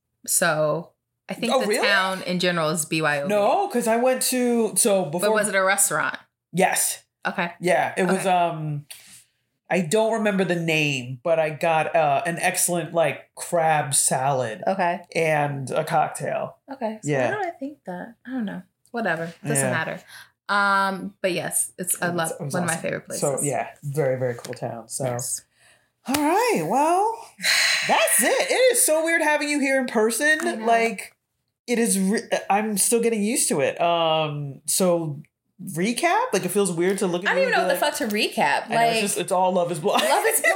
So I think Oh, the really? town in general is B Y O B. No, because I went to so before. But was it a restaurant? Yes. Okay. Yeah. It was. Okay. Um. I don't remember the name, but I got uh, an excellent like crab salad Okay. and a cocktail. Okay. So Yeah. why do I think that? I don't know. Whatever. Doesn't Yeah. matter. Um, but yes, it's I It was- love it was one of my awesome. favorite places. So yeah, very very cool town. So. Yes. All right. Well, that's it. It is so weird having you here in person. I know. Like, it is. Re- I'm still getting used to it. Um. So, recap. Like, it feels weird to look at. I don't you even know and what be the like- fuck to recap. I know, Like it's just it's all Love Is Blind. Love Is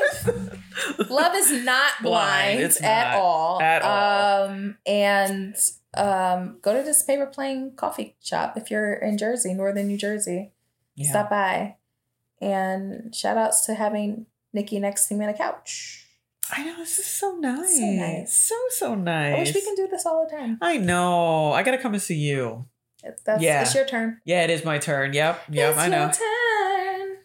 Blind. Love is not blind, Blind. It's at not. all. At all. Um, and um, go to this paper plane coffee shop if you're in Jersey, northern New Jersey. Yeah. Stop by. And shout outs to having Nikki next to me on a couch. I know, this is so nice. So nice. So so nice. I wish we can do this all the time. I know. I gotta come and see you. It's, that's, Yeah. it's your turn. Yeah, it is my turn. Yep. Yep. it's I know. your turn.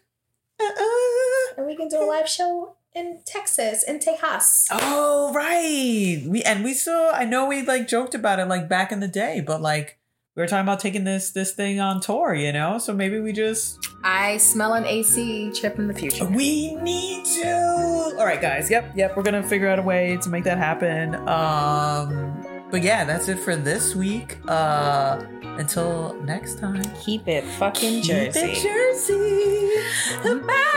Uh-uh. And we can do a live show in Texas, in Tejas. Oh right. We and we still. I know we like joked about it like back in the day, but like we were talking about taking this this thing on tour. You know, so maybe we just. I smell an A C trip in the future. We need to. All right, guys. Yep, yep. We're gonna figure out a way to make that happen. Um, but yeah, that's it for this week. Uh, until next time. Keep it fucking Keep it Jersey. Bye.